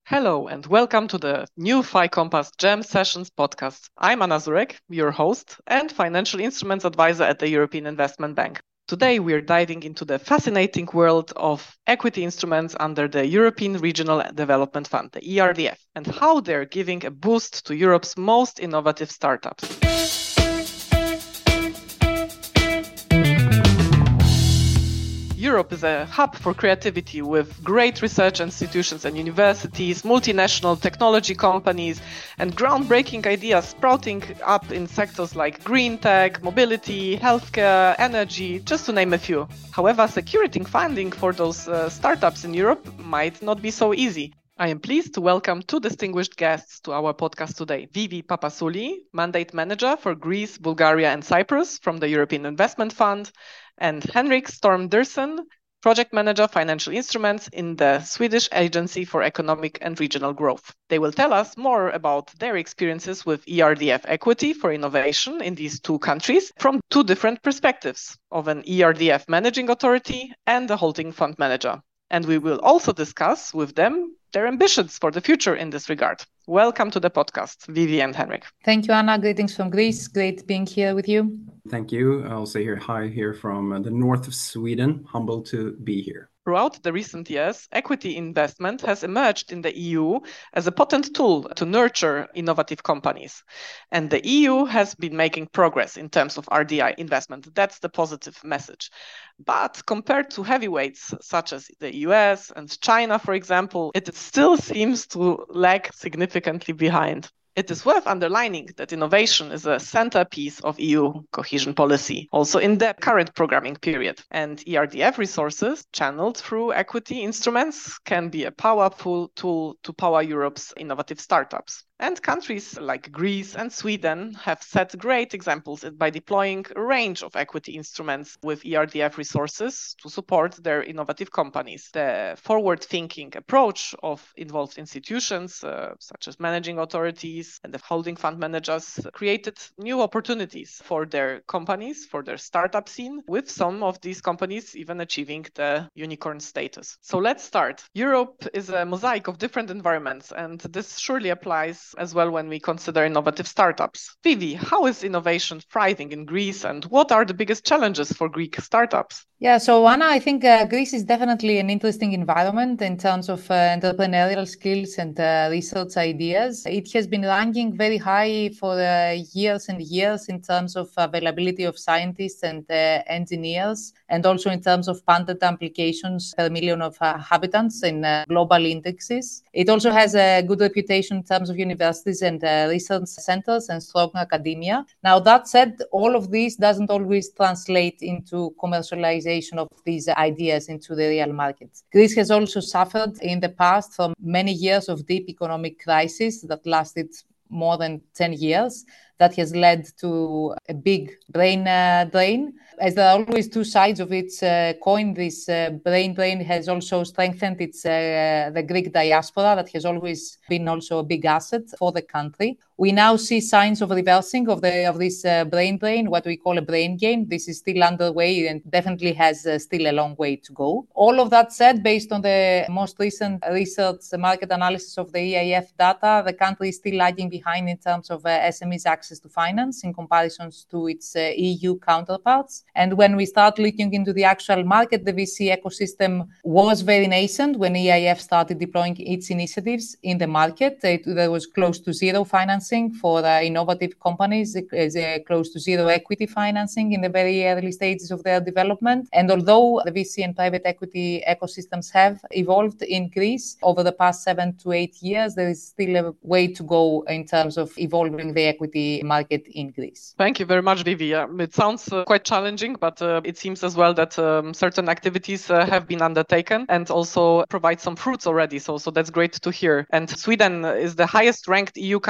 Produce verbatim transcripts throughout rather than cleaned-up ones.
Hello and welcome to the new FiCompass Gem Sessions podcast. I'm Anna Zurek, your host and financial instruments advisor at the European Investment Bank. Today we're diving into the fascinating world of equity instruments under the European Regional Development Fund, the E R D F, and how they're giving a boost to Europe's most innovative startups. Europe is a hub for creativity with great research institutions and universities, multinational technology companies, and groundbreaking ideas sprouting up in sectors like green tech, mobility, healthcare, energy, just to name a few. However, securing funding for those uh, startups in Europe might not be so easy. I am pleased to welcome two distinguished guests to our podcast today. Vivi Papasouli, Mandate Manager for Greece, Bulgaria, and Cyprus from the European Investment Fund, and Henrik Storm Dersen, Project Manager Financial Instruments in the Swedish Agency for Economic and Regional Growth. They will tell us more about their experiences with E R D F equity for innovation in these two countries from two different perspectives of an E R D F managing authority and a holding fund manager. And we will also discuss with them their ambitions for the future in this regard. Welcome to the podcast, Vivi and Henrik. Thank you, Anna. Greetings from Greece. Great being here with you. Thank you. I'll say here hi here from uh, the north of Sweden. Humbled to be here. Throughout the recent years, equity investment has emerged in the E U as a potent tool to nurture innovative companies. And the E U has been making progress in terms of R D I investment. That's the positive message. But compared to heavyweights such as the U S and China, for example, it still seems to lag significantly behind. It is worth underlining that innovation is a centerpiece of E U cohesion policy, also in the current programming period. And E R D F resources channeled through equity instruments can be a powerful tool to power Europe's innovative startups. And countries like Greece and Sweden have set great examples by deploying a range of equity instruments with E R D F resources to support their innovative companies. The forward-thinking approach of involved institutions, uh, such as managing authorities and the holding fund managers, created new opportunities for their companies, for their startup scene, with some of these companies even achieving the unicorn status. So let's start. Europe is a mosaic of different environments, and this surely applies as well when we consider innovative startups. Vivi, how is innovation thriving in Greece and what are the biggest challenges for Greek startups? Yeah, so Anna, I think uh, Greece is definitely an interesting environment in terms of uh, entrepreneurial skills and uh, research ideas. It has been ranking very high for uh, years and years in terms of availability of scientists and uh, engineers, and also in terms of patent applications per million of uh, inhabitants in uh, global indexes. It also has a good reputation in terms of universities and uh, research centers and strong academia. Now, that said, all of this doesn't always translate into commercialization of these ideas into the real market. Greece has also suffered in the past from many years of deep economic crisis that lasted more than ten years. That has led to a big brain uh, drain. As there are always two sides of its uh, coin, this uh, brain drain has also strengthened its uh, the Greek diaspora that has always been also a big asset for the country. We now see signs of reversing of the of this uh, brain drain, what we call a brain gain. This is still underway and definitely has uh, still a long way to go. All of that said, based on the most recent research market analysis of the E I F data, the country is still lagging behind in terms of uh, S M Es access to finance in comparison to its uh, E U counterparts. And when we start looking into the actual market, the V C ecosystem was very nascent when E I F started deploying its initiatives in the market. It, there was close to zero financing for uh, innovative companies, uh, close to zero equity financing in the very early stages of their development. And although the V C and private equity ecosystems have evolved in Greece over the past seven to eight years, there is still a way to go in terms of evolving the equity market in Greece. Thank you very much, Vivi. Uh, it sounds uh, quite challenging, but uh, it seems as well that um, certain activities uh, have been undertaken and also provide some fruits already. So, so that's great to hear. And Sweden is the highest ranked E U country in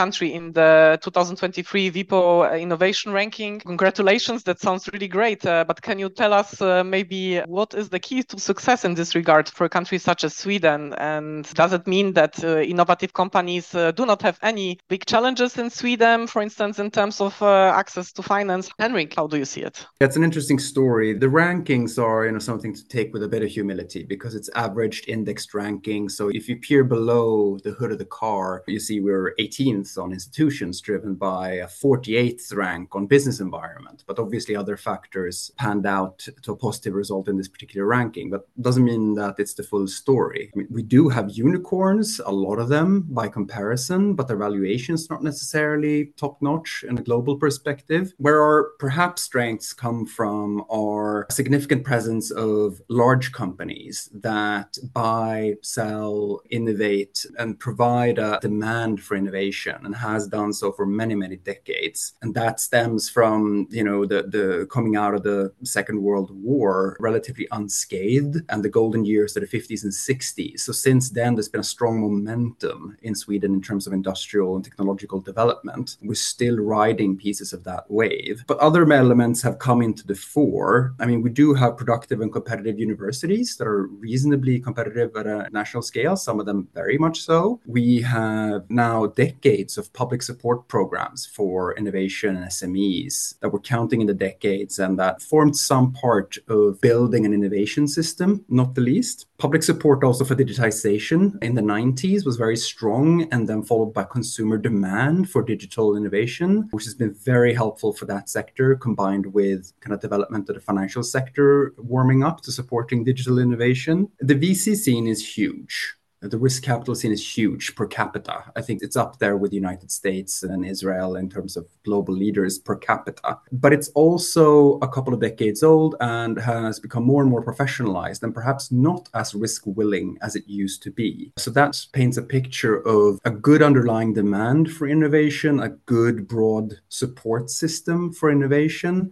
in the two thousand twenty-three WIPO Innovation Ranking. Congratulations, that sounds really great. Uh, but can you tell us uh, maybe what is the key to success in this regard for a country such as Sweden? And does it mean that uh, innovative companies uh, do not have any big challenges in Sweden, for instance, in terms of uh, access to finance? Henrik, how do you see it? That's an interesting story. The rankings are, you know, something to take with a bit of humility because it's averaged indexed ranking. So if you peer below the hood of the car, you see we're eighteenth on institutions, driven by a forty-eighth rank on business environment. But obviously other factors panned out to a positive result in this particular ranking. But doesn't mean that it's the full story. I mean, we do have unicorns, a lot of them by comparison, but their valuation's not necessarily top-notch in a global perspective. Where our perhaps strengths come from are a significant presence of large companies that buy, sell, innovate, and provide a demand for innovation, and has done so for many, many decades. And that stems from, you know, the, the coming out of the Second World War relatively unscathed, and the golden years of the fifties and sixties. So since then, there's been a strong momentum in Sweden in terms of industrial and technological development. We're still riding pieces of that wave. But other elements have come into the fore. I mean, we do have productive and competitive universities that are reasonably competitive at a national scale, some of them very much so. We have now decades of public support programs for innovation and S M Es that we're counting in the decades, and that formed some part of building an innovation system, not the least. Public support also for digitization in the nineties was very strong, and then followed by consumer demand for digital innovation, which has been very helpful for that sector, combined with kind of development of the financial sector warming up to supporting digital innovation. The V C scene is huge. The risk capital scene is huge per capita. I think it's up there with the United States and Israel in terms of global leaders per capita. But it's also a couple of decades old and has become more and more professionalized, and perhaps not as risk willing as it used to be. So that paints a picture of a good underlying demand for innovation, a good broad support system for innovation.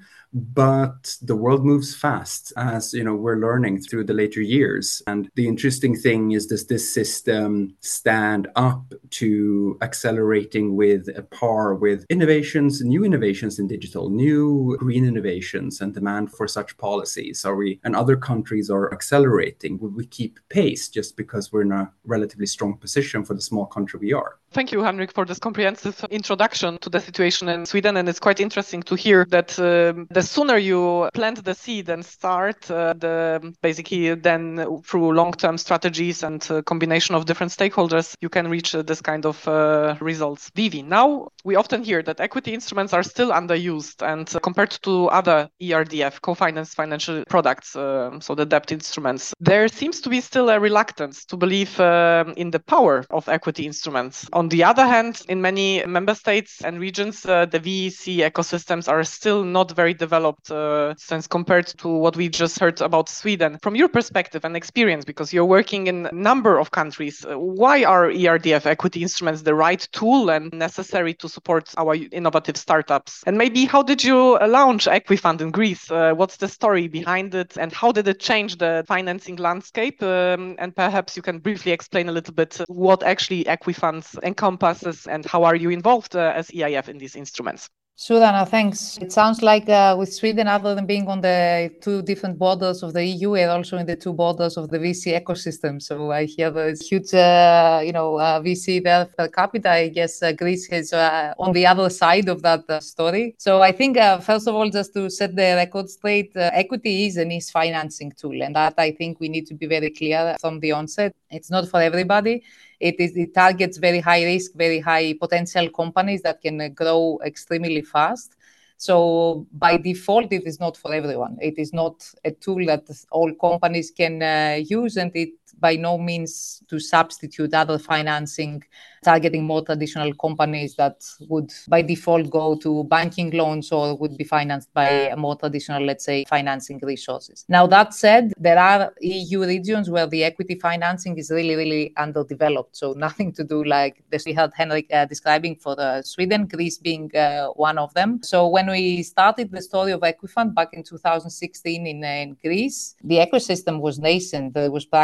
But the world moves fast, as you know, we're learning through the later years. And the interesting thing is, does this system stand up to accelerating with a par with innovations, new innovations in digital, new green innovations, and demand for such policies? Are we, and other countries are accelerating? Would we keep pace just because we're in a relatively strong position for the small country we are? Thank you, Henrik, for this comprehensive introduction to the situation in Sweden. And it's quite interesting to hear that um, the sooner you plant the seed and start, uh, the basically then through long-term strategies and uh, combination of different stakeholders, you can reach uh, this kind of uh, results. Vivi, now we often hear that equity instruments are still underused, and uh, compared to other E R D F, co-financed financial products, uh, so the debt instruments, there seems to be still a reluctance to believe uh, in the power of equity instruments. On the other hand, in many member states and regions, uh, the V C ecosystems are still not very developed uh, since compared to what we just heard about Sweden. From your perspective and experience, because you're working in a number of countries, uh, why are E R D F equity instruments the right tool and necessary to support our innovative startups? And maybe how did you launch Equifund in Greece? Uh, what's the story behind it, and how did it change the financing landscape? Um, and perhaps you can briefly explain a little bit what actually Equifunds encompasses, and how are you involved uh, as E I F in these instruments? Sure, Anna, thanks. It sounds like uh, with Sweden, other than being on the two different borders of the E U, we're also in the two borders of the V C ecosystem. So I hear there's huge, uh, you know, uh, V C there per capita. I guess uh, Greece is uh, on the other side of that uh, story. So I think, uh, first of all, just to set the record straight, uh, equity is a niche financing tool. And that I think we need to be very clear from the onset. It's not for everybody. It is. It targets very high risk, very high potential companies that can uh, grow extremely fast. So by default, it is not for everyone. It is not a tool that all companies can uh, use, and it by no means to substitute other financing targeting more traditional companies that would by default go to banking loans or would be financed by more traditional, let's say, financing resources. Now, that said, there are E U regions where the equity financing is really, really underdeveloped. So nothing to do like this we had Henrik uh, describing for uh, Sweden, Greece being uh, one of them. So when we started the story of Equifund back in two thousand sixteen in, uh, in Greece, the ecosystem was nascent. There was practically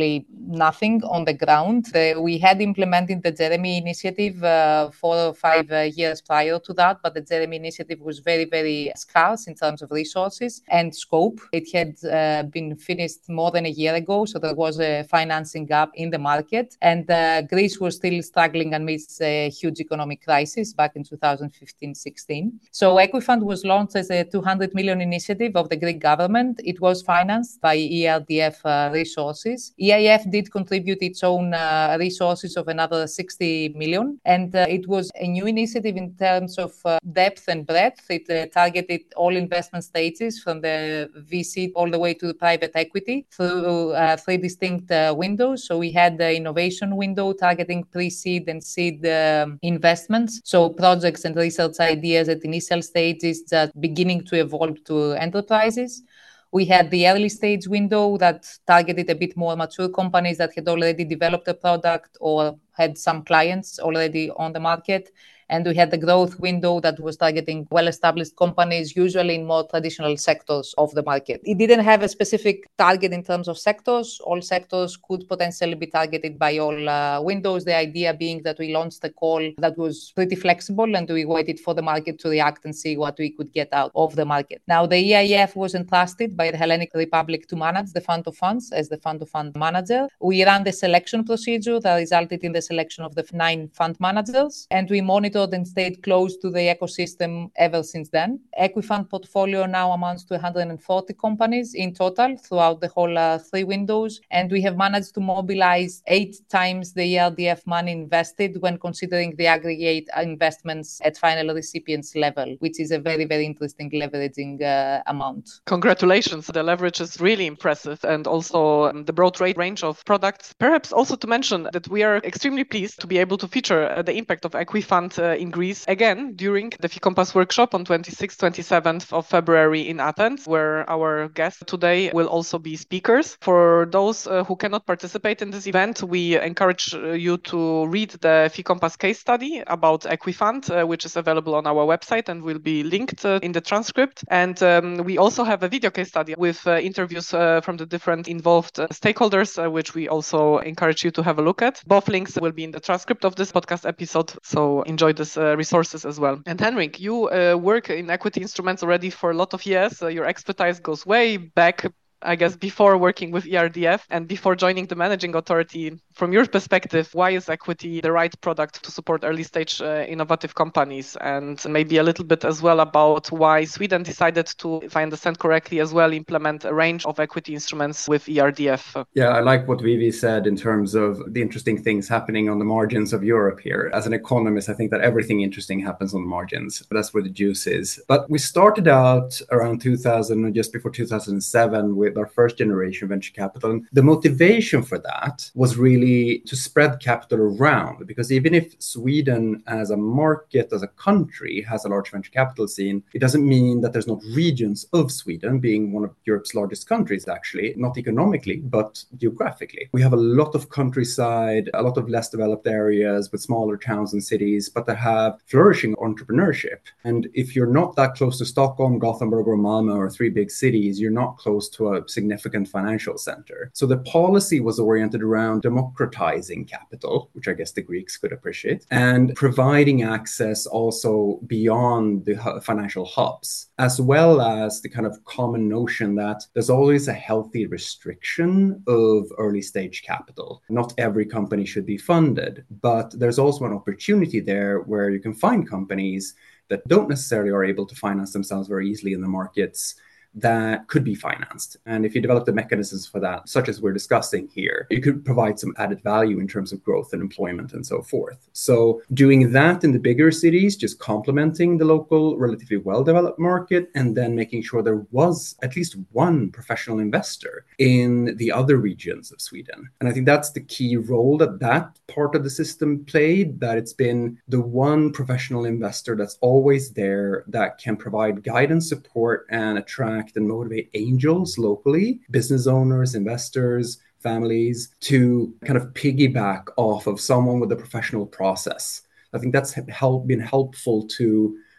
actually nothing on the ground. Uh, we had implemented the Jeremy initiative uh, four or five uh, years prior to that, but the Jeremy initiative was very, very scarce in terms of resources and scope. It had uh, been finished more than a year ago, so there was a financing gap in the market, and uh, Greece was still struggling amidst a huge economic crisis back in two thousand fifteen sixteen. So Equifund was launched as a two hundred million initiative of the Greek government. It was financed by E R D F uh, resources. E I F did contribute its own uh, resources of another sixty million, and uh, it was a new initiative in terms of uh, depth and breadth. It uh, targeted all investment stages from the V C all the way to the private equity through uh, three distinct uh, windows. So we had the innovation window targeting pre-seed and seed um, investments. So projects and research ideas at initial stages that beginning to evolve to enterprises. We had the early stage window that targeted a bit more mature companies that had already developed a product or had some clients already on the market. And we had the growth window that was targeting well-established companies, usually in more traditional sectors of the market. It didn't have a specific target in terms of sectors. All sectors could potentially be targeted by all uh, windows. The idea being that we launched a call that was pretty flexible and we waited for the market to react and see what we could get out of the market. Now, the E I F was entrusted by the Hellenic Republic to manage the fund of funds as the fund of fund manager. We ran the selection procedure that resulted in the selection of the nine fund managers, and we monitored and stayed close to the ecosystem ever since then. Equifund portfolio now amounts to one hundred forty companies in total throughout the whole uh, three windows, and we have managed to mobilize eight times the E R D F money invested when considering the aggregate investments at final recipients level, which is a very, very interesting leveraging uh, amount. Congratulations. The leverage is really impressive, and also um, the broad range of products. Perhaps also to mention that we are extremely pleased to be able to feature uh, the impact of Equifund uh, in Greece again during the FICOMPAS workshop on twenty-sixth, twenty-seventh of February in Athens, where our guests today will also be speakers. For those uh, who cannot participate in this event, we encourage uh, you to read the FICOMPAS case study about Equifund, uh, which is available on our website and will be linked uh, in the transcript. And um, we also have a video case study with uh, interviews uh, from the different involved uh, stakeholders, uh, which we also encourage you to have a look at. Both links will be in the transcript of this podcast episode, so enjoy these uh, resources as well. And Henrik, you uh, work in equity instruments already for a lot of years. Uh, your expertise goes way back, I guess, before working with E R D F and before joining the managing authority. From your perspective, why is equity the right product to support early stage uh, innovative companies? And maybe a little bit as well about why Sweden decided to, if I understand correctly, as well implement a range of equity instruments with E R D F. Yeah, I like what Vivi said in terms of the interesting things happening on the margins of Europe here. As an economist, I think that everything interesting happens on the margins. That's where the juice is. But we started out around two thousand, just before two thousand seven, with our first generation venture capital. And the motivation for that was really to spread capital around, because even if Sweden as a market, as a country, has a large venture capital scene, it doesn't mean that there's not regions of Sweden, being one of Europe's largest countries, actually, not economically, but geographically. We have a lot of countryside, a lot of less developed areas with smaller towns and cities, but that have flourishing entrepreneurship. And if you're not that close to Stockholm, Gothenburg, or Malmö, or three big cities, you're not close to a significant financial center. So the policy was oriented around democratizing capital, which I guess the Greeks could appreciate, and providing access also beyond the financial hubs, as well as the kind of common notion that there's always a healthy restriction of early stage capital. Not every company should be funded, but there's also an opportunity there where you can find companies that don't necessarily are able to finance themselves very easily in the markets that could be financed. And if you develop the mechanisms for that, such as we're discussing here, you could provide some added value in terms of growth and employment and so forth. So doing that in the bigger cities, just complementing the local, relatively well-developed market, and then making sure there was at least one professional investor in the other regions of Sweden. And I think that's the key role that that part of the system played, that it's been the one professional investor that's always there, that can provide guidance, support, and attract and motivate angels locally, business owners, investors, families, to kind of piggyback off of someone with a professional process. I think that's help, been helpful to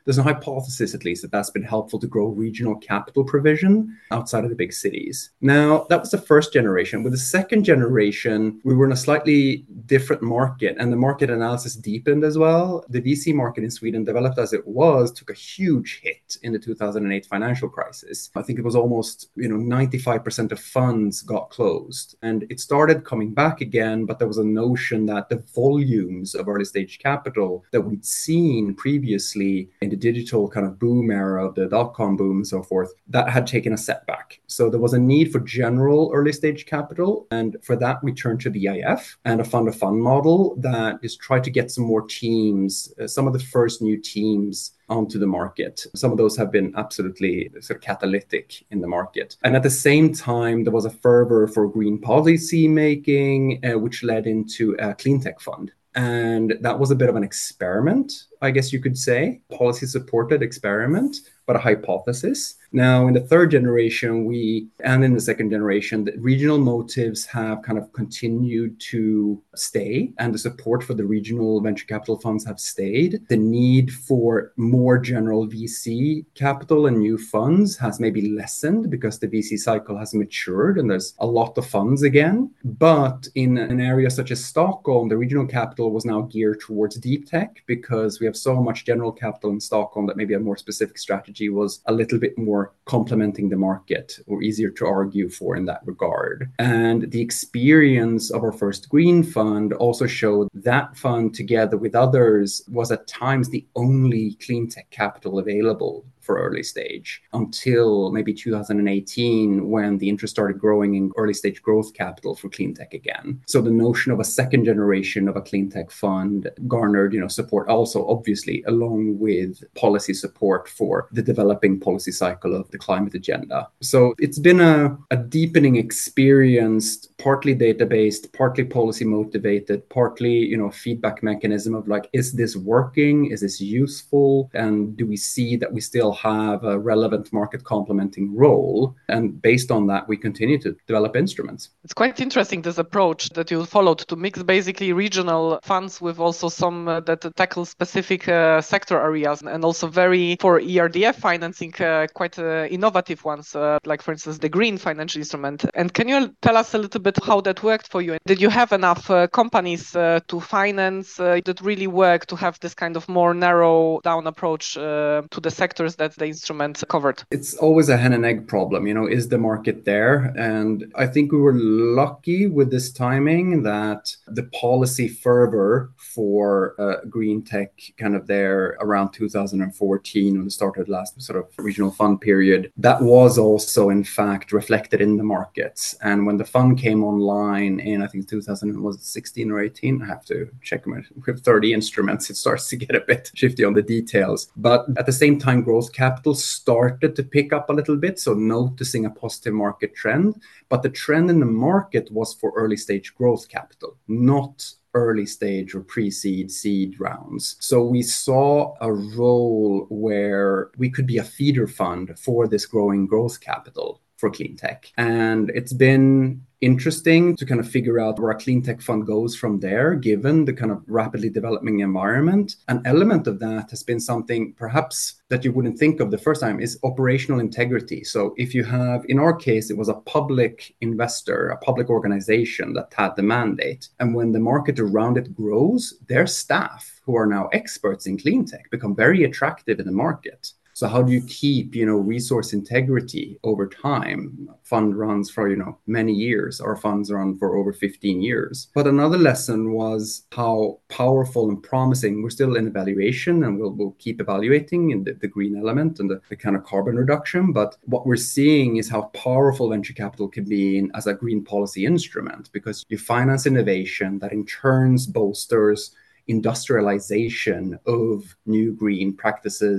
there's a hypothesis, at least, that that's been helpful to grow regional capital provision outside of the big cities. Now, that was the first generation. With the second generation, we were in a slightly different market, and the market analysis deepened as well. The V C market in Sweden, developed as it was, took a huge hit in the two thousand eight financial crisis. I think it was almost, you know, ninety-five percent of funds got closed, and it started coming back again, but there was a notion that the volumes of early stage capital that we'd seen previously in the digital kind of boom era of the dot-com boom and so forth, that had taken a setback. So there was a need for general early stage capital. And for that, we turned to the I F and a fund of fund model that is try to get some more teams, uh, some of the first new teams onto the market. Some of those have been absolutely sort of catalytic in the market. And at the same time, there was a fervor for green policy making, uh, which led into a clean tech fund. And that was a bit of an experiment, I guess you could say, policy supported experiment, but a hypothesis. Now, in the third generation, we, and in the second generation, the regional motives have kind of continued to stay, and the support for the regional venture capital funds have stayed. The need for more general V C capital and new funds has maybe lessened because the V C cycle has matured and there's a lot of funds again. But in an area such as Stockholm, the regional capital was now geared towards deep tech because we have so much general capital in Stockholm that maybe a more specific strategy was a little bit more complementing the market or easier to argue for in that regard. And the experience of our first green fund also showed that fund, together with others, was at times the only clean tech capital available for early stage until maybe two thousand eighteen, when the interest started growing in early stage growth capital for clean tech again. So the notion of a second generation of a clean tech fund garnered, you know, support also, obviously, along with policy support for the developing policy cycle of the climate agenda. So it's been a, a deepening experience, partly data-based, partly policy motivated, partly, you know, feedback mechanism of like, is this working? Is this useful? And do we see that we still have a relevant market complementing role? And based on that, we continue to develop instruments. It's quite interesting, this approach that you followed to mix basically regional funds with also some uh, that tackle specific uh, sector areas, and also very, for E R D F financing, uh, quite uh, innovative ones, uh, like for instance, the green financial instrument. And can you tell us a little bit how that worked for you? Did you have enough uh, companies uh, to finance uh, that really work to have this kind of more narrow down approach uh, to the sectors that the instrument covered? It's always a hen and egg problem, you know, is the market there? And I think we were lucky with this timing that the policy fervor for uh, green tech kind of there around two thousand fourteen, when it started last sort of regional fund period, that was also in fact reflected in the markets. And when the fund came online in, I think two thousand, was it sixteen or eighteen? I have to check my, with thirty instruments, it starts to get a bit shifty on the details. But at the same time, growth capital started to pick up a little bit, so noticing a positive market trend. But the trend in the market was for early stage growth capital, not early stage or pre-seed seed rounds. So we saw a role where we could be a feeder fund for this growing growth capital for clean tech. And it's been interesting to kind of figure out where a clean tech fund goes from there, given the kind of rapidly developing environment. An element of that has been something perhaps that you wouldn't think of the first time is operational integrity. So if you have, in our case, it was a public investor, a public organization that had the mandate. And when the market around it grows, their staff, who are now experts in clean tech, become very attractive in the market. So how do you keep, you know, resource integrity over time? Fund runs for, you know, many years. Our funds run for over fifteen years. But another lesson was how powerful and promising. We're still in evaluation, and we'll, we'll keep evaluating in the, the green element and the, the kind of carbon reduction. But what we're seeing is how powerful venture capital can be in, as a green policy instrument, because you finance innovation that in turn bolsters industrialization of new green practices,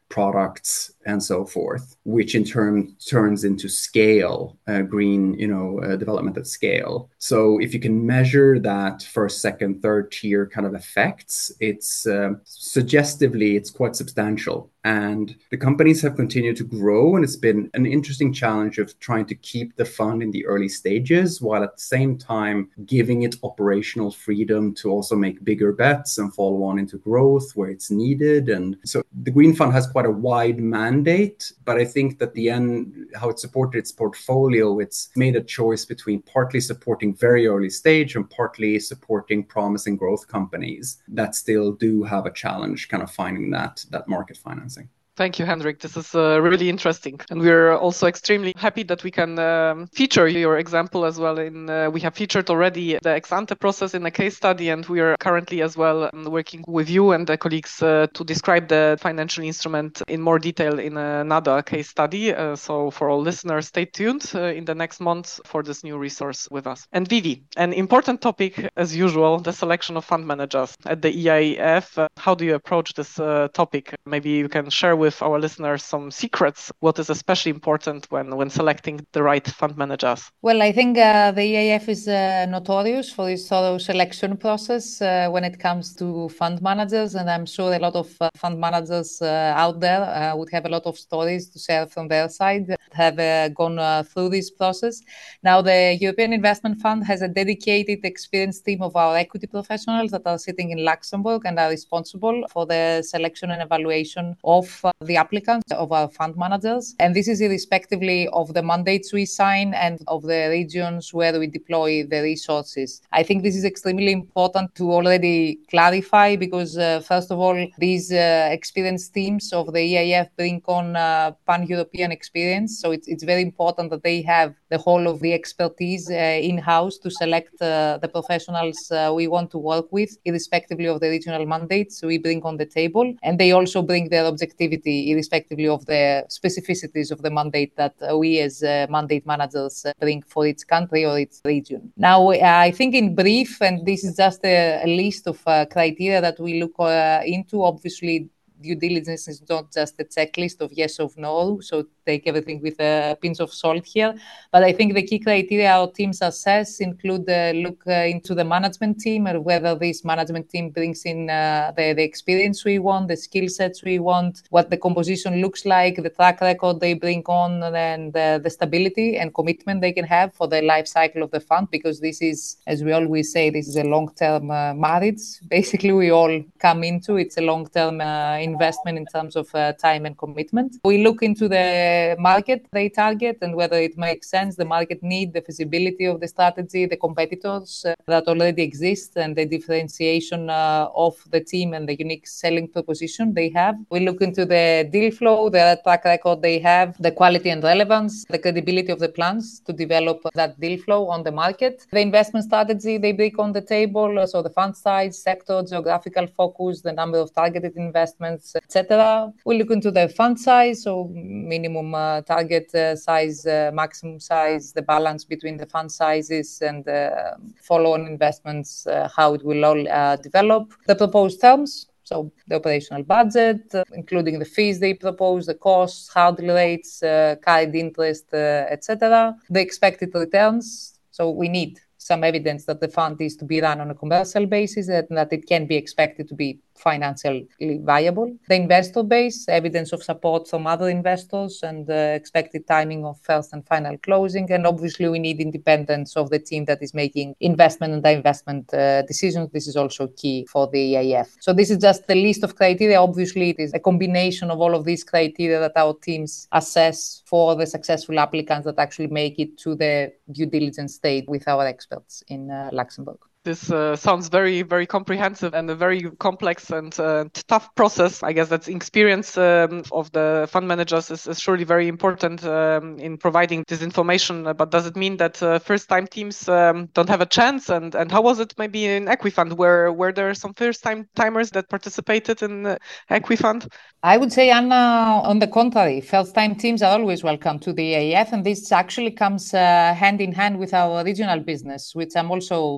products and so forth, which in turn turns into scale, uh, green, you know, uh, development at scale. So if you can measure that first, second, third tier kind of effects, it's uh, suggestively, it's quite substantial. And the companies have continued to grow, and it's been an interesting challenge of trying to keep the fund in the early stages while at the same time giving it operational freedom to also make bigger bets and follow on into growth where it's needed. And so the Green Fund has quite a wide mandate, but I think that the end, how it supported its portfolio, it's made a choice between partly supporting very early stage and partly supporting promising growth companies that still do have a challenge kind of finding that, that market financing. Thank you, Henrik. This is uh, really interesting. And we're also extremely happy that we can um, feature your example as well. In uh, we have featured already the ex-ante process in a case study, and we are currently as well um, working with you and the colleagues uh, to describe the financial instrument in more detail in another case study. Uh, so for all listeners, stay tuned uh, in the next month for this new resource with us. And Vivi, an important topic as usual, the selection of fund managers at the E I F. Uh, how do you approach this uh, topic? Maybe you can share with our listeners some secrets, what is especially important when, when selecting the right fund managers? Well, I think uh, the E I F is uh, notorious for its thorough selection process uh, when it comes to fund managers. And I'm sure a lot of uh, fund managers uh, out there uh, would have a lot of stories to share from their side that have uh, gone uh, through this process. Now, the European Investment Fund has a dedicated, experienced team of our equity professionals that are sitting in Luxembourg and are responsible for the selection and evaluation of uh, the applicants, of our fund managers. And this is irrespectively of the mandates we sign and of the regions where we deploy the resources. I think this is extremely important to already clarify because, uh, first of all, these uh, experienced teams of the E I F bring on uh, pan-European experience. So it's, it's very important that they have the whole of the expertise uh, in-house to select uh, the professionals uh, we want to work with, irrespectively of the regional mandates we bring on the table. And they also bring their objectivity, irrespectively of the specificities of the mandate that uh, we as uh, mandate managers uh, bring for its country or its region. Now, uh, I think in brief, and this is just a, a list of uh, criteria that we look uh, into, obviously, due diligence is not just a checklist of yes or no, so take everything with a pinch of salt here. But I think the key criteria our teams assess include uh, look uh, into the management team and whether this management team brings in uh, the, the experience we want, the skill sets we want, what the composition looks like, the track record they bring on, and uh, the stability and commitment they can have for the life cycle of the fund, because this is, as we always say, this is a long-term uh, marriage. Basically, we all come into it's a long-term uh, investment in terms of uh, time and commitment. We look into the market they target and whether it makes sense, the market need, the feasibility of the strategy, the competitors uh, that already exist, and the differentiation uh, of the team and the unique selling proposition they have. We look into the deal flow, the track record they have, the quality and relevance, the credibility of the plans to develop that deal flow on the market, the investment strategy they bring on the table, so the fund size, sector, geographical focus, the number of targeted investments, et cetera. We look into the fund size, so minimum uh, target uh, size, uh, maximum size, the balance between the fund sizes and uh, follow-on investments, uh, how it will all uh, develop. The proposed terms, so the operational budget, uh, including the fees they propose, the costs, hurdle rates, uh, carried interest, uh, et cetera. The expected returns, so we need some evidence that the fund is to be run on a commercial basis and that it can be expected to be financially viable. The investor base, evidence of support from other investors, and the expected timing of first and final closing. And obviously, we need independence of the team that is making investment and divestment uh, decisions. This is also key for the E I F. So this is just the list of criteria. Obviously, it is a combination of all of these criteria that our teams assess for the successful applicants that actually make it to the due diligence stage with our experts in uh, Luxembourg. This uh, sounds very, very comprehensive and a very complex and uh, tough process. I guess that experience um, of the fund managers is, is surely very important um, in providing this information. But does it mean that uh, first-time teams um, don't have a chance? And, and how was it maybe in Equifund? Were, were there some first-time timers that participated in uh, Equifund? I would say, Anna, on the contrary, first-time teams are always welcome to the E I F, and this actually comes uh, hand in hand with our regional business, which I'm also part of.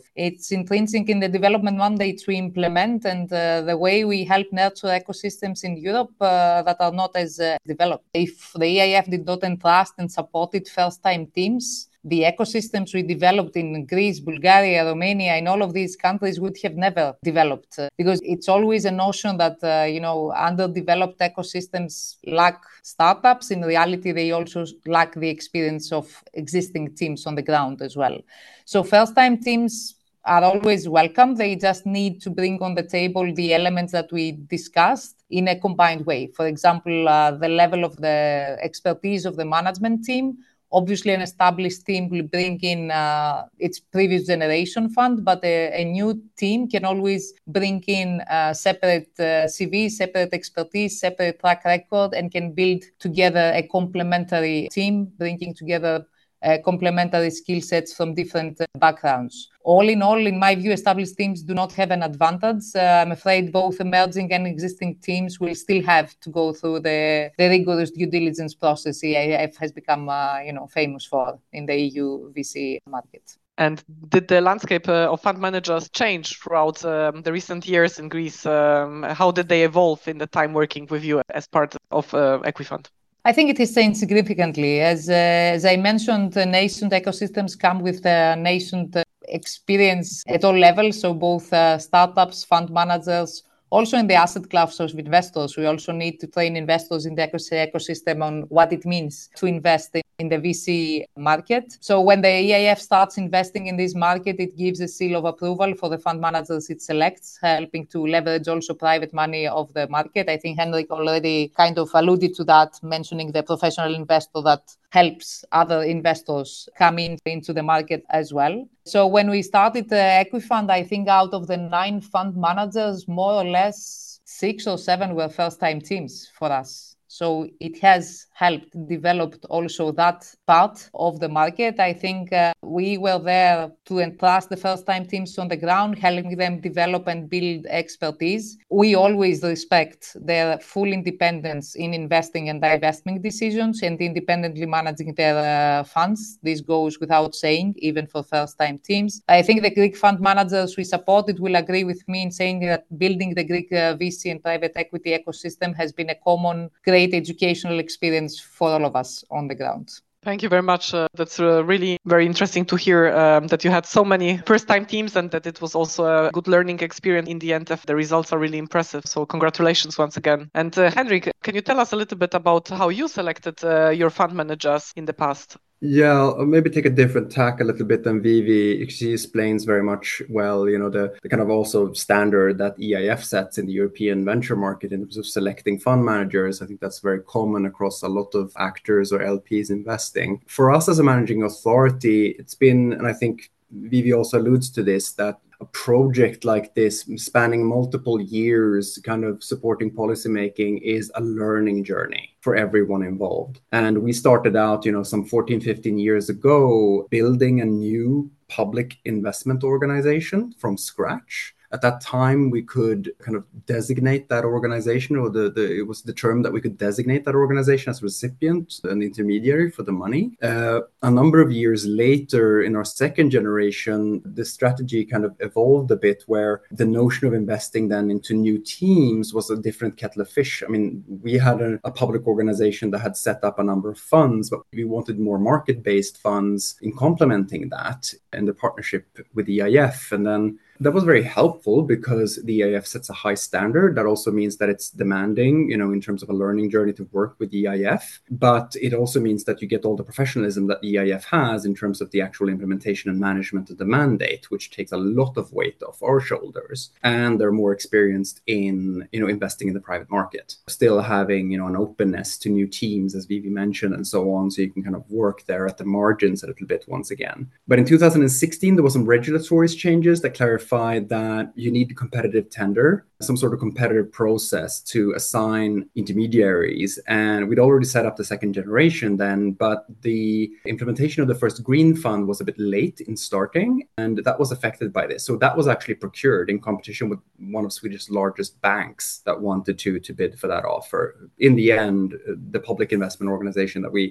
It's intrinsic in the development mandates we implement and uh, the way we help nurture ecosystems in Europe uh, that are not as uh, developed. If the E I F did not entrust and supported first-time teams, the ecosystems we developed in Greece, Bulgaria, Romania, and all of these countries would have never developed uh, because it's always a notion that, uh, you know, underdeveloped ecosystems lack startups. In reality, they also lack the experience of existing teams on the ground as well. So first-time teams are always welcome. They just need to bring on the table the elements that we discussed in a combined way. For example, uh, the level of the expertise of the management team. Obviously, an established team will bring in uh, its previous generation fund, but a, a new team can always bring in uh, separate uh, C Vs, separate expertise, separate track record, and can build together a complementary team, bringing together uh, complementary skill sets from different uh, backgrounds. All in all, in my view, established teams do not have an advantage. Uh, I'm afraid both emerging and existing teams will still have to go through the, the rigorous due diligence process E I F has become, uh, you know, famous for in the E U V C market. And did the landscape uh, of fund managers change throughout um, the recent years in Greece? Um, how did they evolve in the time working with you as part of uh, Equifund? I think it has changed significantly. As, uh, as I mentioned, uh, nascent ecosystems come with uh, nascent uh, experience at all levels. So both uh, startups, fund managers, also in the asset class of investors. We also need to train investors in the ecosystem on what it means to invest in, in the V C market. So when the E I F starts investing in this market, it gives a seal of approval for the fund managers it selects, helping to leverage also private money of the market. I think Henrik already kind of alluded to that, mentioning the professional investor that helps other investors come in into the market as well. So when we started the Equifund, I think out of the nine fund managers, more or less six or seven were first-time teams for us. So it has helped develop also that part of the market. I think uh, we were there to entrust the first-time teams on the ground, helping them develop and build expertise. We always respect their full independence in investing and divestment decisions and independently managing their uh, funds. This goes without saying, even for first-time teams. I think the Greek fund managers we supported will agree with me in saying that building the Greek uh, V C and private equity ecosystem has been a common great educational experience for all of us on the ground. Thank you very much. Uh, that's uh, really very interesting to hear um, that you had so many first-time teams and that it was also a good learning experience in the end. The results are really impressive. So congratulations once again. And uh, Henrik, can you tell us a little bit about how you selected uh, your fund managers in the past? Yeah, I'll maybe take a different tack a little bit than Vivi. She explains very much well, you know, the, the kind of also standard that E I F sets in the European venture market in terms of selecting fund managers. I think that's very common across a lot of actors or L Ps investing. For us as a managing authority, it's been, and I think Vivi also alludes to this, that a project like this spanning multiple years, kind of supporting policymaking, is a learning journey for everyone involved. And we started out, you know, some fourteen, fifteen years ago, building a new public investment organization from scratch. At that time, we could kind of designate that organization, or the, the it was the term that we could designate that organization as recipient, an intermediary for the money. Uh, a number of years later, in our second generation, the strategy kind of evolved a bit, where the notion of investing then into new teams was a different kettle of fish. I mean, we had a, a public organization that had set up a number of funds, but we wanted more market-based funds in complementing that and the partnership with the E I F. And then that was very helpful because the E I F sets a high standard. That also means that it's demanding, you know, in terms of a learning journey to work with the E I F. But it also means that you get all the professionalism that the E I F has in terms of the actual implementation and management of the mandate, which takes a lot of weight off our shoulders. And they're more experienced in, you know, investing in the private market, still having, you know, an openness to new teams, as Vivi mentioned, and so on. So you can kind of work there at the margins a little bit once again. But in two thousand sixteen, there was some regulatory changes that clarified that you need competitive tender, some sort of competitive process to assign intermediaries. And we'd already set up the second generation then, but the implementation of the first green fund was a bit late in starting, and that was affected by this. So that was actually procured in competition with one of Sweden's largest banks that wanted to, to bid for that offer. In the end, the public investment organization that we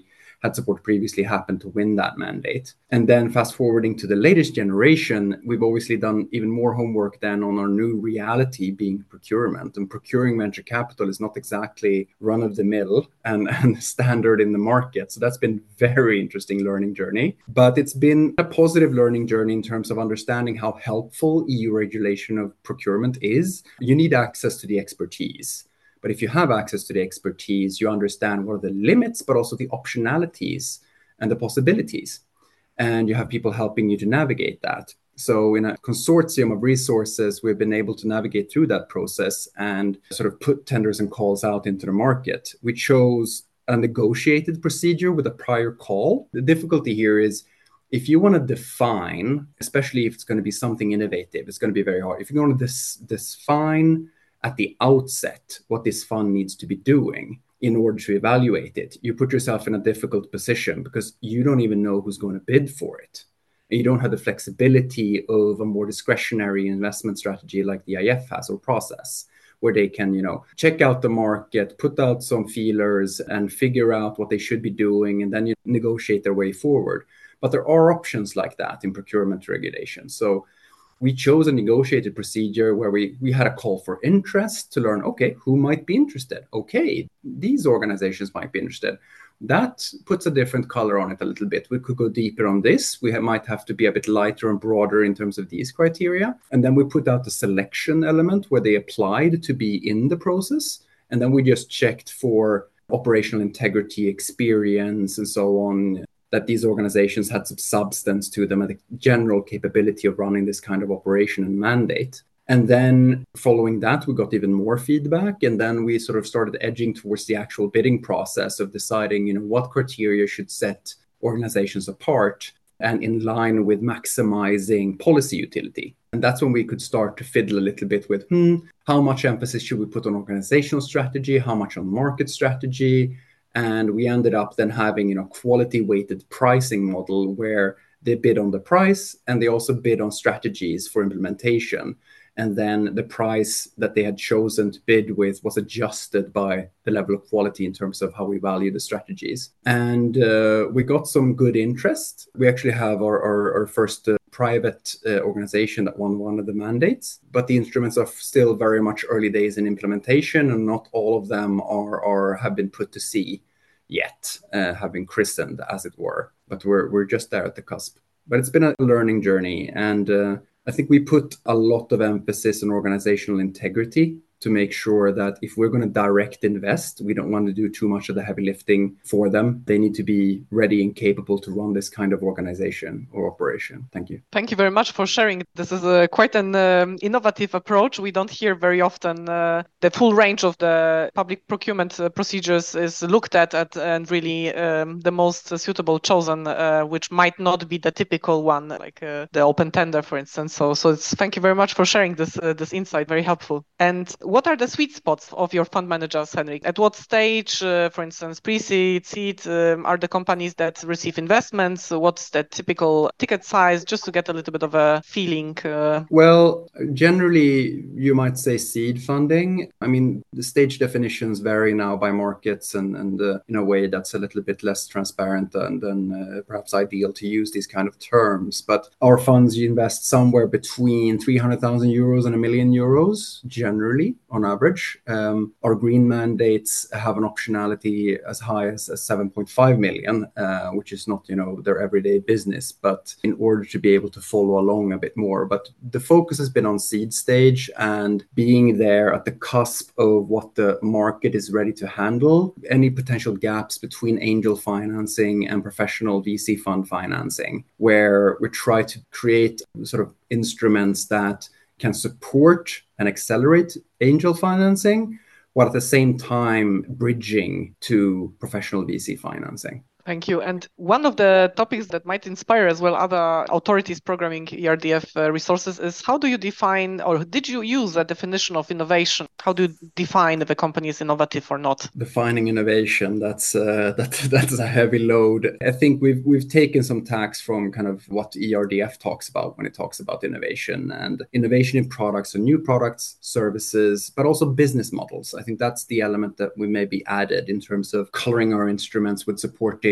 had support previously happened to win that mandate. And then fast forwarding to the latest generation, we've obviously done even more homework then on our new reality being procurement. And procuring venture capital is not exactly run of the mill and, and standard in the market. So that's been very interesting learning journey. But it's been a positive learning journey in terms of understanding how helpful E U regulation of procurement is. You need access to the expertise. But if you have access to the expertise, you understand what are the limits, but also the optionalities and the possibilities. And you have people helping you to navigate that. So in a consortium of resources, we've been able to navigate through that process and sort of put tenders and calls out into the market. We chose a negotiated procedure with a prior call. The difficulty here is if you want to define, especially if it's going to be something innovative, it's going to be very hard. If you want to dis- define at the outset what this fund needs to be doing in order to evaluate it, you put yourself in a difficult position because you don't even know who's going to bid for it. And you don't have the flexibility of a more discretionary investment strategy like the I F has or process, where they can, you know, check out the market, put out some feelers and figure out what they should be doing, and then you negotiate their way forward. But there are options like that in procurement regulation. So we chose a negotiated procedure where we, we had a call for interest to learn, okay, who might be interested? Okay, these organizations might be interested. That puts a different color on it a little bit. We could go deeper on this. We have, might have to be a bit lighter and broader in terms of these criteria. And then we put out the selection element where they applied to be in the process. And then we just checked for operational integrity, experience, and so on, that these organizations had some substance to them and the general capability of running this kind of operation and mandate. And then following that, we got even more feedback. And then we sort of started edging towards the actual bidding process of deciding, you know, what criteria should set organizations apart and in line with maximizing policy utility. And that's when we could start to fiddle a little bit with, hmm, how much emphasis should we put on organizational strategy? How much on market strategy? And we ended up then having, you know, quality weighted pricing model where they bid on the price and they also bid on strategies for implementation. And then the price that they had chosen to bid with was adjusted by the level of quality in terms of how we value the strategies. And uh, we got some good interest. We actually have our, our, our first uh, private uh, organization that won one of the mandates, but the instruments are still very much early days in implementation, and not all of them are, are have been put to sea yet, uh, have been christened, as it were. But we're we're just there at the cusp. But it's been a learning journey, and uh, I think we put a lot of emphasis on organizational integrity to make sure that if we're going to direct invest, we don't want to do too much of the heavy lifting for them. They need to be ready and capable to run this kind of organization or operation. Thank you. Thank you very much for sharing. This is a, quite an um, innovative approach. We don't hear very often uh, the full range of the public procurement uh, procedures is looked at, at and really um, the most suitable chosen, uh, which might not be the typical one, like uh, the open tender, for instance. So, so it's, thank you very much for sharing this uh, this insight. Very helpful. And what are the sweet spots of your fund managers, Henrik? At what stage, uh, for instance, pre-seed, seed, um, are the companies that receive investments? What's the typical ticket size, just to get a little bit of a feeling? Uh... Well, generally, you might say seed funding. I mean, the stage definitions vary now by markets, and, and uh, in a way that's a little bit less transparent and, and uh, perhaps ideal to use these kind of terms. But our funds, you invest somewhere between three hundred thousand euros and a million euros, generally, on average. Um, our green mandates have an optionality as high as, as seven point five million, uh, which is not, you know, their everyday business, but in order to be able to follow along a bit more. But the focus has been on seed stage and being there at the cusp of what the market is ready to handle, any potential gaps between angel financing and professional V C fund financing, where we try to create sort of instruments that can support and accelerate angel financing, while at the same time bridging to professional V C financing. Thank you. And one of the topics that might inspire as well other authorities programming E R D F uh, resources is, how do you define, or did you use a definition of innovation? How do you define if a company is innovative or not? Defining innovation, that's uh, that, that's a heavy load. I think we've we've taken some tacks from kind of what E R D F talks about when it talks about innovation, and innovation in products, so new products, services, but also business models. I think that's the element that we maybe added in terms of coloring our instruments with supporting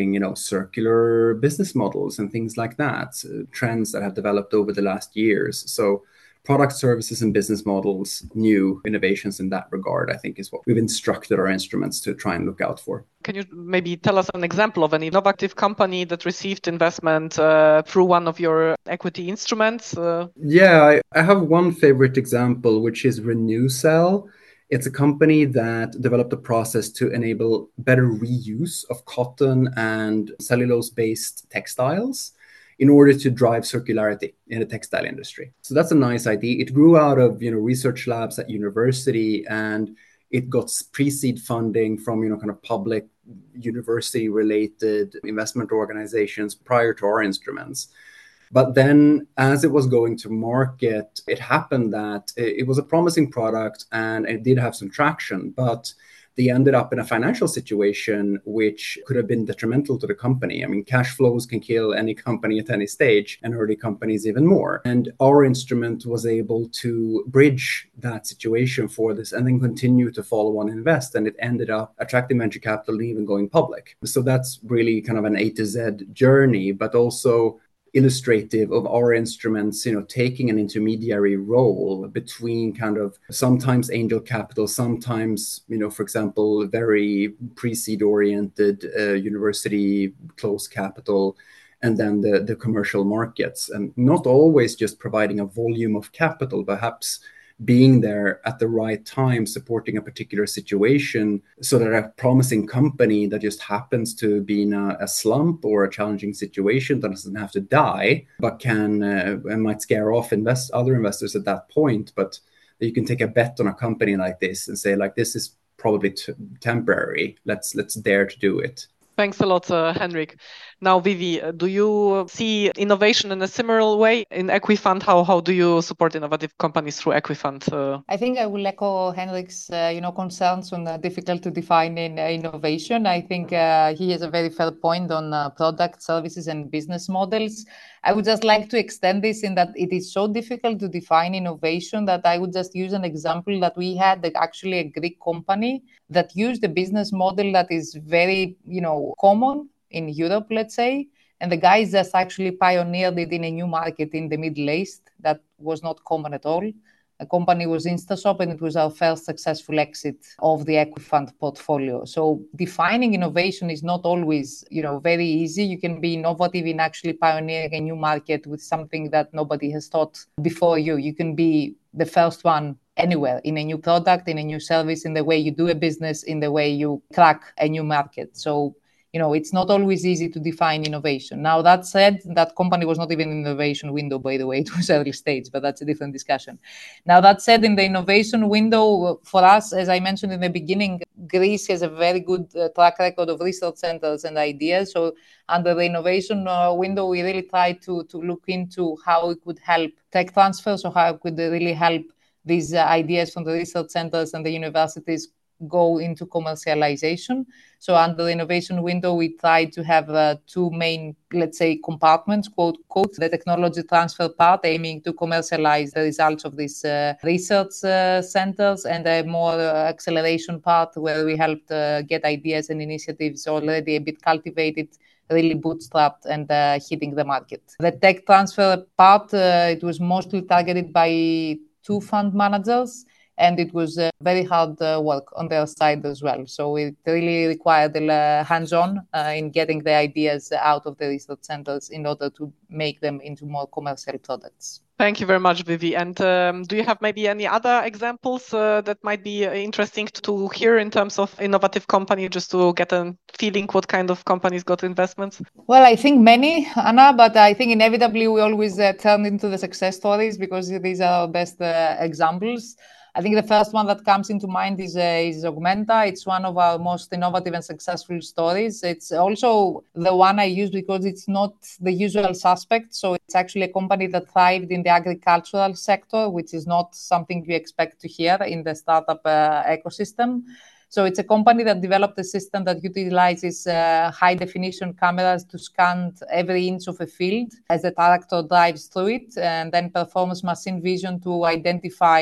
supporting, you know, circular business models and things like that, uh, trends that have developed over the last years. So product, services, and business models, new innovations in that regard, I think is what we've instructed our instruments to try and look out for. Can you maybe tell us an example of an innovative company that received investment uh, through one of your equity instruments? Uh... Yeah, I, I have one favorite example, which is Renewcell. It's a company that developed a process to enable better reuse of cotton and cellulose-based textiles in order to drive circularity in the textile industry. So that's a nice idea. It grew out of, you know, research labs at university, and it got pre-seed funding from, you know, kind of public university-related investment organizations prior to our instruments. But then as it was going to market, it happened that it was a promising product and it did have some traction, but they ended up in a financial situation which could have been detrimental to the company. I mean, cash flows can kill any company at any stage, and early companies even more. And our instrument was able to bridge that situation for this and then continue to follow on invest. And it ended up attracting venture capital and even going public. So that's really kind of an A to Z journey, but also illustrative of our instruments, you know, taking an intermediary role between kind of sometimes angel capital, sometimes, you know, for example, very pre-seed oriented uh, university closed capital, and then the, the commercial markets. And not always just providing a volume of capital, perhaps being there at the right time, supporting a particular situation so that a promising company that just happens to be in a, a slump or a challenging situation that doesn't have to die, but can uh, and might scare off invest other investors at that point. But you can take a bet on a company like this and say, like, this is probably t- temporary. Let's let's dare to do it. Thanks a lot, uh, Henrik. Now, Vivi, do you see innovation in a similar way in Equifund? How how do you support innovative companies through Equifund? Uh... I think I will echo Henrik's uh, you know, concerns on uh, difficult to define in uh, innovation. I think uh, he has a very fair point on uh, product, services, and business models. I would just like to extend this in that it is so difficult to define innovation that I would just use an example that we had that actually a Greek company that used a business model that is very, you know, common in Europe, let's say. And the guys just actually pioneered it in a new market in the Middle East that was not common at all. The company was InstaShop, and it was our first successful exit of the Equifund portfolio. So defining innovation is not always, you know, very easy. You can be innovative in actually pioneering a new market with something that nobody has thought before you. You can be the first one anywhere, in a new product, in a new service, in the way you do a business, in the way you crack a new market. So, you know, it's not always easy to define innovation. Now, that said, that company was not even in the innovation window, by the way. It was early stage, but that's a different discussion. Now, that said, in the innovation window, for us, as I mentioned in the beginning, Greece has a very good uh, track record of research centers and ideas. So under the innovation uh, window, we really try to, to look into how it could help tech transfer, so how it could really help these uh, ideas from the research centers and the universities go into commercialization. So under the innovation window, we try to have uh, two main, let's say, compartments, quote, quote, the technology transfer part, aiming to commercialize the results of these uh, research uh, centers, and a more uh, acceleration part where we helped uh, get ideas and initiatives already a bit cultivated, really bootstrapped and uh, hitting the market. The tech transfer part, uh, it was mostly targeted by two fund managers, and it was uh, very hard uh, work on their side as well. So it really required uh, hands-on uh, in getting the ideas out of the research centers in order to make them into more commercial products. Thank you very much, Vivi. And um, do you have maybe any other examples uh, that might be interesting to hear in terms of innovative company, just to get a feeling what kind of companies got investments? Well, I think many, Anna, but I think inevitably we always uh, turn into the success stories because these are our best uh, examples. I think the first one that comes into mind is, uh, is Augmenta. It's one of our most innovative and successful stories. It's also the one I use because it's not the usual suspect. So it's actually a company that thrived in the agricultural sector, which is not something you expect to hear in the startup uh, ecosystem. So it's a company that developed a system that utilizes uh, high-definition cameras to scan every inch of a field as the tractor drives through it, and then performs machine vision to identify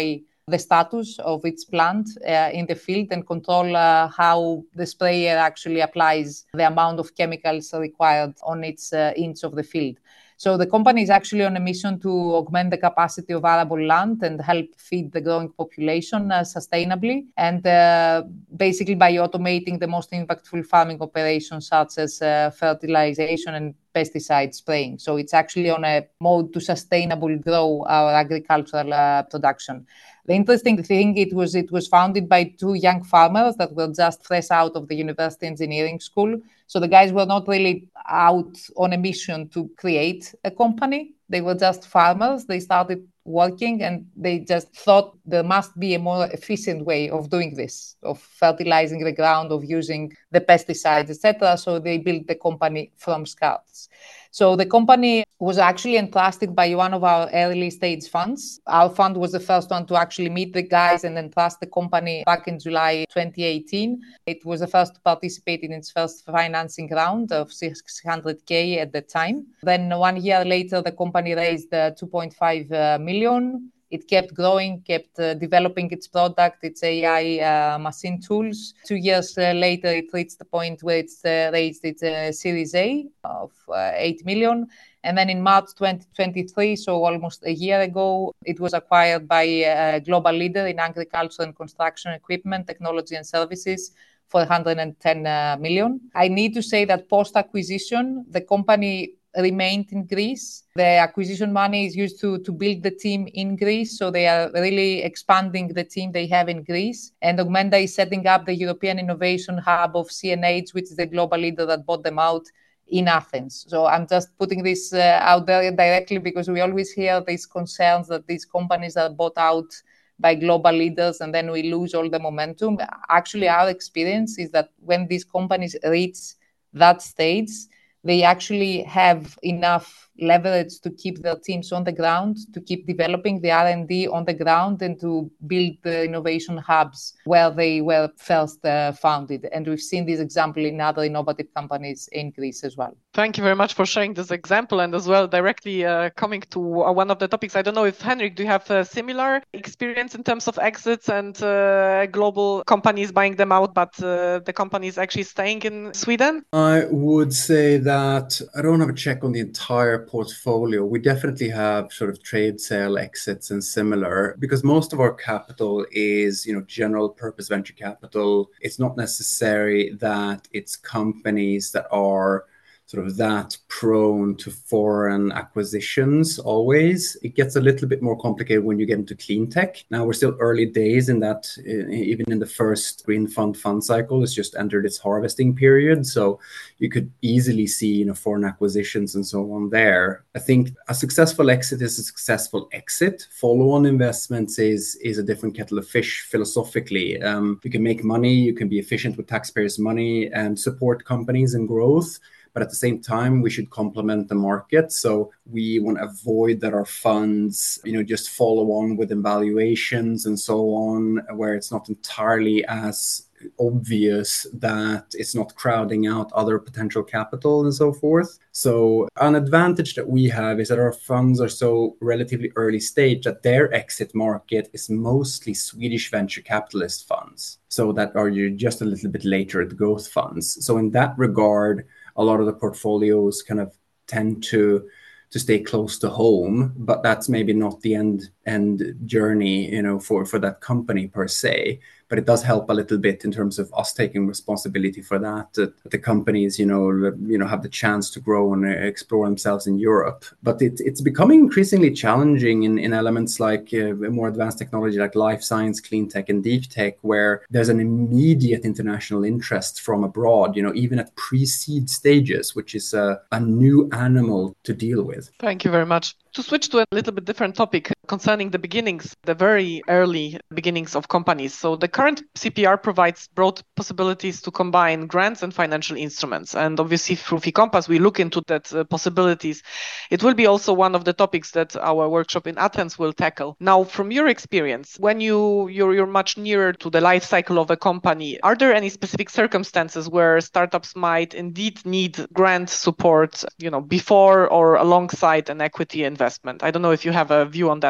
the status of its plant uh, in the field and control uh, how the sprayer actually applies the amount of chemicals required on each uh, inch of the field. So the company is actually on a mission to augment the capacity of arable land and help feed the growing population uh, sustainably, and uh, basically by automating the most impactful farming operations such as uh, fertilization and pesticide spraying. So it's actually on a mode to sustainably grow our agricultural uh, production. The interesting thing, it was it was founded by two young farmers that were just fresh out of the university engineering school. So the guys were not really out on a mission to create a company. They were just farmers. They started working and they just thought there must be a more efficient way of doing this, of fertilizing the ground, of using the pesticides, et cetera. So they built the company from scratch. So the company was actually entrusted by one of our early stage funds. Our fund was the first one to actually meet the guys and entrust the company back in July twenty eighteen. It was the first to participate in its first financing round of six hundred K at the time. Then one year later, the company raised uh, two point five uh, million. It kept growing, kept uh, developing its product, its A I uh, machine tools. Two years uh, later, it reached the point where it's uh, raised its uh, Series A of uh, eight million. And then in March twenty twenty-three, so almost a year ago, it was acquired by a global leader in agriculture and construction equipment, technology and services for one hundred ten uh, million. I need to say that post-acquisition, the company remained in Greece. The acquisition money is used to, to build the team in Greece. So they are really expanding the team they have in Greece. And Augmenta is setting up the European Innovation Hub of C N H, which is the global leader that bought them out, in Athens. So I'm just putting this uh, out there directly because we always hear these concerns that these companies are bought out by global leaders and then we lose all the momentum. Actually, our experience is that when these companies reach that stage, they actually have enough leverage to keep their teams on the ground, to keep developing the R and D on the ground, and to build the innovation hubs where they were first uh, founded. And we've seen this example in other innovative companies in Greece as well. Thank you very much for sharing this example, and as well directly uh, coming to uh, one of the topics. I don't know if, Henrik, do you have a similar experience in terms of exits and uh, global companies buying them out, but uh, the company is actually staying in Sweden? I would say that I don't have a check on the entire portfolio. We definitely have sort of trade sale exits and similar, because most of our capital is, you know, general purpose venture capital. It's not necessary that it's companies that are sort of that prone to foreign acquisitions always. It gets a little bit more complicated when you get into clean tech. Now we're still early days in that, even in the first green fund fund cycle, it's just entered its harvesting period. So you could easily see, you know, foreign acquisitions and so on there. I think a successful exit is a successful exit. Follow-on investments is, is a different kettle of fish philosophically. Um, you can make money, you can be efficient with taxpayers' money and support companies and growth. But at the same time, we should complement the market. So we want to avoid that our funds, you know, just follow on with evaluations and so on, where it's not entirely as obvious that it's not crowding out other potential capital and so forth. So an advantage that we have is that our funds are so relatively early stage that their exit market is mostly Swedish venture capitalist funds. So that are you just a little bit later at growth funds. So in that regard, a lot of the portfolios kind of tend to to stay close to home, but that's maybe not the end end journey, you know, for for that company per se. But it does help a little bit in terms of us taking responsibility for that. That the companies, you know, you know, have the chance to grow and explore themselves in Europe. But it, it's becoming increasingly challenging in, in elements like uh, more advanced technology, like life science, clean tech, and deep tech, where there's an immediate international interest from abroad. You know, even at pre-seed stages, which is a, a new animal to deal with. Thank you very much. To switch to a little bit different topic concerning the beginnings, the very early beginnings of companies. So the current C P R provides broad possibilities to combine grants and financial instruments. And obviously through FiCompass, we look into that uh, possibilities. It will be also one of the topics that our workshop in Athens will tackle. Now, from your experience, when you, you're, you're much nearer to the life cycle of a company, are there any specific circumstances where startups might indeed need grant support, you know, before or alongside an equity investment? I don't know if you have a view on that,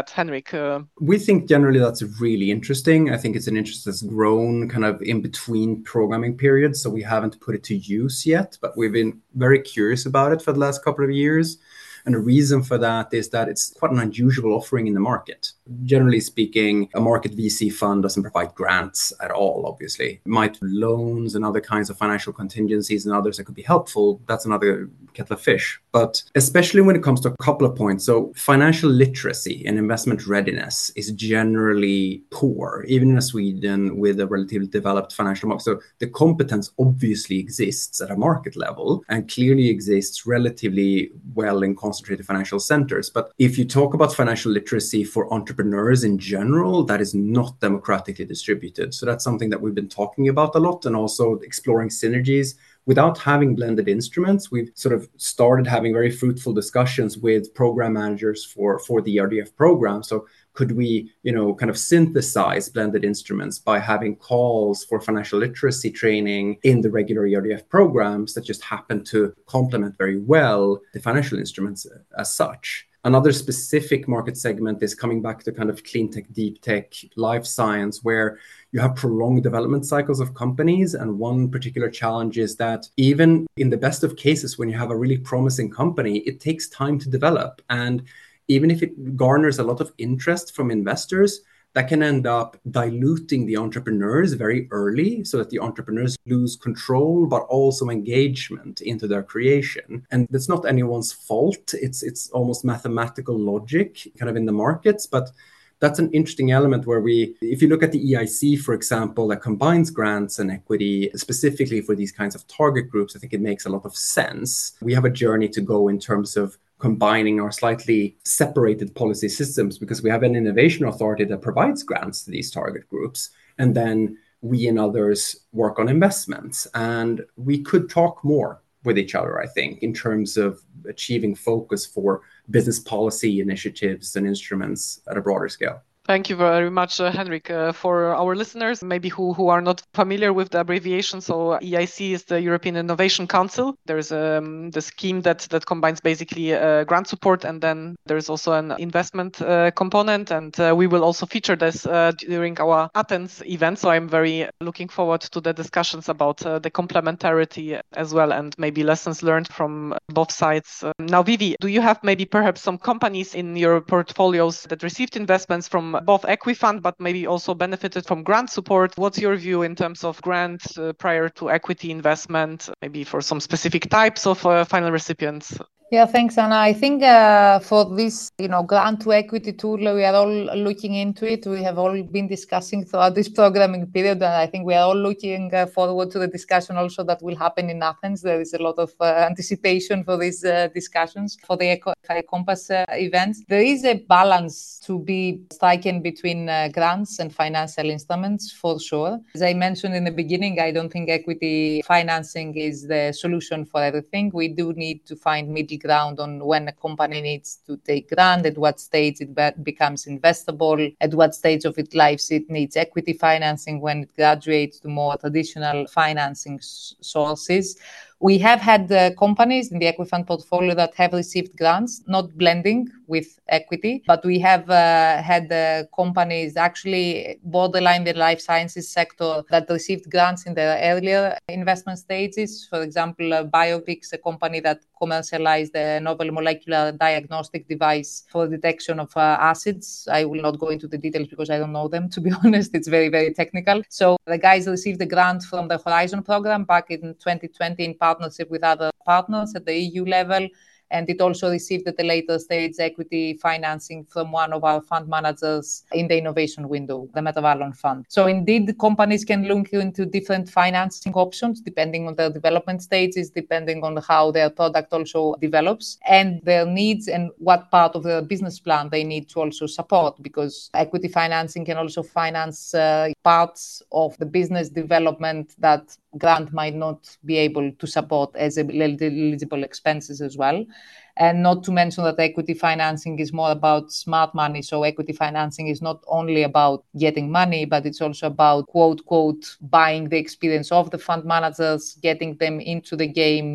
that, Henrik? Uh... We think generally that's really interesting. I think it's an interest that's grown kind of in between programming periods. So we haven't put it to use yet, but we've been very curious about it for the last couple of years. And the reason for that is that it's quite an unusual offering in the market. Generally speaking, a market V C fund doesn't provide grants at all, obviously. It might loans and other kinds of financial contingencies and others that could be helpful. That's another kettle of fish. But especially when it comes to a couple of points. So financial literacy and investment readiness is generally poor, even in Sweden with a relatively developed financial market. So the competence obviously exists at a market level and clearly exists relatively well in concentrated financial centers. But if you talk about financial literacy for entrepreneurs in general, that is not democratically distributed. So that's something that we've been talking about a lot, and also exploring synergies. Without having blended instruments, we've sort of started having very fruitful discussions with program managers for, for the E R D F program. So could we, you know, kind of synthesize blended instruments by having calls for financial literacy training in the regular E R D F programs that just happen to complement very well the financial instruments as such? Another specific market segment is coming back to kind of clean tech, deep tech, life science, where you have prolonged development cycles of companies. And one particular challenge is that even in the best of cases, when you have a really promising company, it takes time to develop. And even if it garners a lot of interest from investors, that can end up diluting the entrepreneurs very early so that the entrepreneurs lose control, but also engagement into their creation. And that's not anyone's fault. It's it's almost mathematical logic kind of in the markets. But that's an interesting element where we, if you look at the E I C, for example, that combines grants and equity specifically for these kinds of target groups, I think it makes a lot of sense. We have a journey to go in terms of combining our slightly separated policy systems, because we have an innovation authority that provides grants to these target groups, and then we and others work on investments. And we could talk more with each other, I think, in terms of achieving focus for business policy initiatives and instruments at a broader scale. Thank you very much, uh, Henrik. Uh, for our listeners, maybe who, who are not familiar with the abbreviation, so E I C is the European Innovation Council. There's um, the scheme that, that combines basically uh, grant support, and then there's also an investment uh, component. And uh, we will also feature this uh, during our Athens event. So I'm very looking forward to the discussions about uh, the complementarity as well, and maybe lessons learned from both sides. Uh, now, Vivi, do you have maybe perhaps some companies in your portfolios that received investments from both Equifund, but maybe also benefited from grant support? What's your view in terms of grants uh, prior to equity investment, maybe for some specific types of uh, final recipients? Yeah, thanks, Anna. I think uh, for this, you know, grant to equity tool, we are all looking into it. We have all been discussing throughout this programming period, and I think we are all looking uh, forward to the discussion also that will happen in Athens. There is a lot of uh, anticipation for these uh, discussions for the Eco Compass uh, events. There is a balance to be striken between uh, grants and financial instruments, for sure. As I mentioned in the beginning, I don't think equity financing is the solution for everything. We do need to find middle ground on when a company needs to take grant, at what stage it be- becomes investable, at what stage of its life it needs equity financing, when it graduates to more traditional financing s- sources. We have had uh, companies in the Equifund portfolio that have received grants, not blending with equity, but we have uh, had uh, companies actually borderline the life sciences sector that received grants in the earlier investment stages. For example, uh, BioVix, a company that commercialized a novel molecular diagnostic device for detection of uh, acids. I will not go into the details because I don't know them, to be honest. It's very, very technical. So the guys received a grant from the Horizon program back in twenty twenty in partnership with other partners at the E U level. And it also received at a later stage equity financing from one of our fund managers in the innovation window, the Metavalon Fund. So indeed, companies can look into different financing options depending on their development stages, depending on how their product also develops and their needs and what part of their business plan they need to also support, because equity financing can also finance uh, parts of the business development that grant might not be able to support as eligible expenses as well. And not to mention that equity financing is more about smart money. So equity financing is not only about getting money, but it's also about, quote, quote, buying the experience of the fund managers, getting them into the game,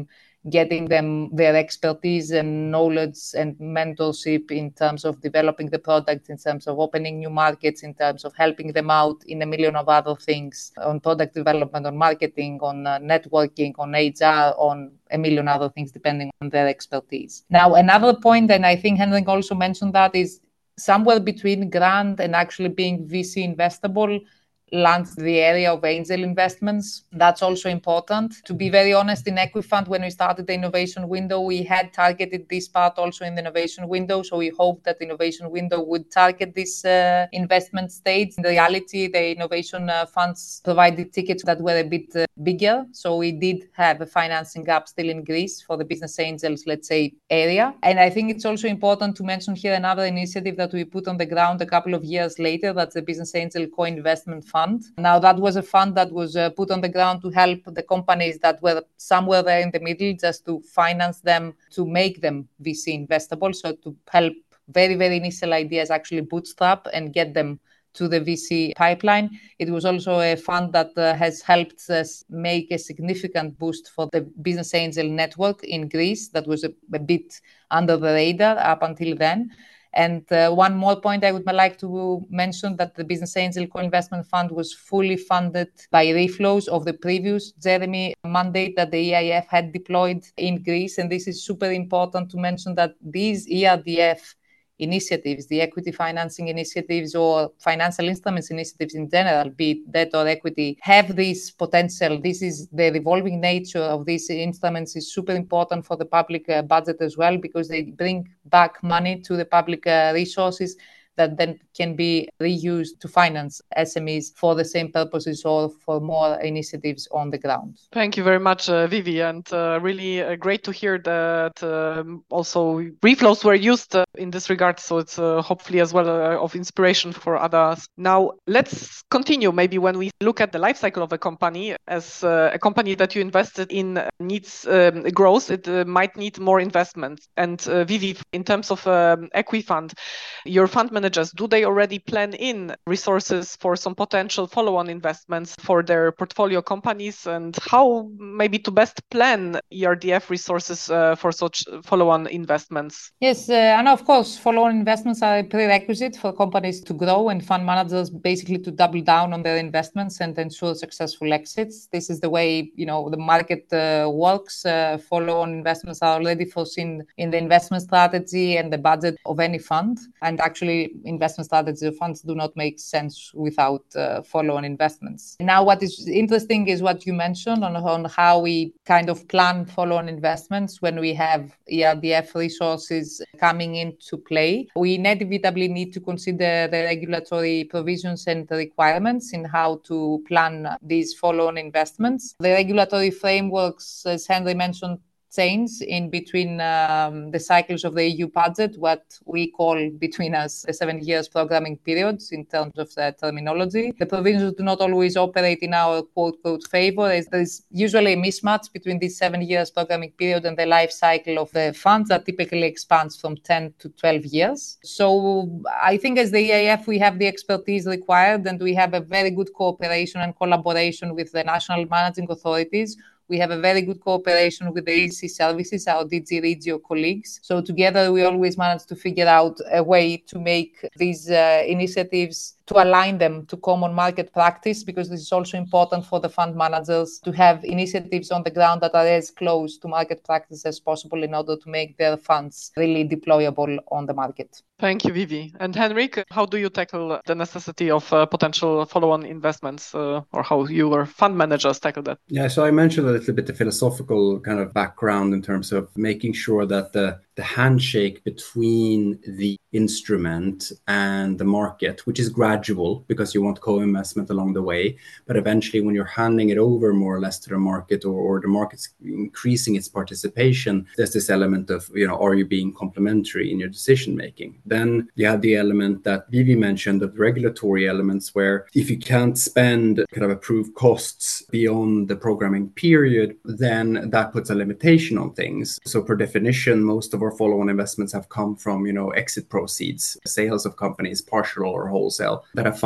getting them their expertise and knowledge and mentorship in terms of developing the product, in terms of opening new markets, in terms of helping them out in a million of other things, on product development, on marketing, on uh, networking, on H R, on a million other things, depending on their expertise. Now, another point, and I think Henrik also mentioned that, is somewhere between grant and actually being V C investable lands the area of angel investments. That's also important. To be very honest, in Equifund, when we started the innovation window, we had targeted this part also in the innovation window. So we hoped that the innovation window would target this uh, investment stage. In reality, the innovation uh, funds provided tickets that were a bit uh, bigger. So we did have a financing gap still in Greece for the business angels, let's say, area. And I think it's also important to mention here another initiative that we put on the ground a couple of years later. That's the Business Angel Co-Investment Fund. Now, that was a fund that was uh, put on the ground to help the companies that were somewhere there in the middle, just to finance them, to make them V C investable. So to help very, very initial ideas actually bootstrap and get them to the V C pipeline. It was also a fund that uh, has helped us make a significant boost for the business angel network in Greece. That was a, a bit under the radar up until then. And uh, one more point I would like to mention, that the Business Angel Co-Investment Fund was fully funded by reflows of the previous Jeremy mandate that the E I F had deployed in Greece. And this is super important to mention, that these E R D F initiatives, the equity financing initiatives or financial instruments initiatives in general, be it debt or equity, have this potential. This is the revolving nature of these instruments is super important for the public uh, budget as well, because they bring back money to the public uh, resources that then can be reused to finance S M Es for the same purposes or for more initiatives on the ground. Thank you very much, uh, Vivi, and uh, really uh, great to hear that um, also reflows were used uh, in this regard, so it's uh, hopefully as well uh, of inspiration for others. Now, let's continue. Maybe when we look at the life cycle of a company, as uh, a company that you invested in needs um, growth, it uh, might need more investment. And uh, Vivi, in terms of um, Equifund, your fund managers, do they already plan in resources for some potential follow-on investments for their portfolio companies, and how maybe to best plan E R D F resources uh, for such follow-on investments? Yes, uh, and of course, follow-on investments are a prerequisite for companies to grow and fund managers basically to double down on their investments and ensure successful exits. This is the way, you know, the market uh, works. Uh, follow-on investments are already foreseen in the investment strategy and the budget of any fund, and actually investment strategies of funds do not make sense without uh, follow-on investments. Now, what is interesting is what you mentioned on, on how we kind of plan follow-on investments when we have E R D F resources coming into play. We inevitably need to consider the regulatory provisions and the requirements in how to plan these follow-on investments. The regulatory frameworks, as Henry mentioned, change in between um, the cycles of the E U budget, what we call between us the seven years programming periods in terms of the terminology. The provisions do not always operate in our quote, quote, favor. There is usually a mismatch between this seven years programming period and the life cycle of the funds that typically expands from ten to twelve years. So I think as the E I F, we have the expertise required, and we have a very good cooperation and collaboration with the national managing authorities. We have a very good cooperation with the E C services, our D G Regio colleagues. So together, we always manage to figure out a way to make these uh, initiatives, to align them to common market practice, because this is also important for the fund managers to have initiatives on the ground that are as close to market practice as possible in order to make their funds really deployable on the market. Thank you, Vivi. And Henrik, how do you tackle the necessity of uh, potential follow-on investments, uh, or how your fund managers tackle that? Yeah, so I mentioned a little bit the philosophical kind of background in terms of making sure that the, the handshake between the instrument and the market, which is gradual because you want co-investment along the way, but eventually when you're handing it over more or less to the market, or, or the market's increasing its participation, there's this element of, you know, are you being complementary in your decision making? Then you have the element that Vivi mentioned of regulatory elements, where if you can't spend kind of approved costs beyond the programming period, then that puts a limitation on things. So per definition, most of our follow-on investments have come from, you know, exit proceeds, sales of companies, partial or wholesale, that have funded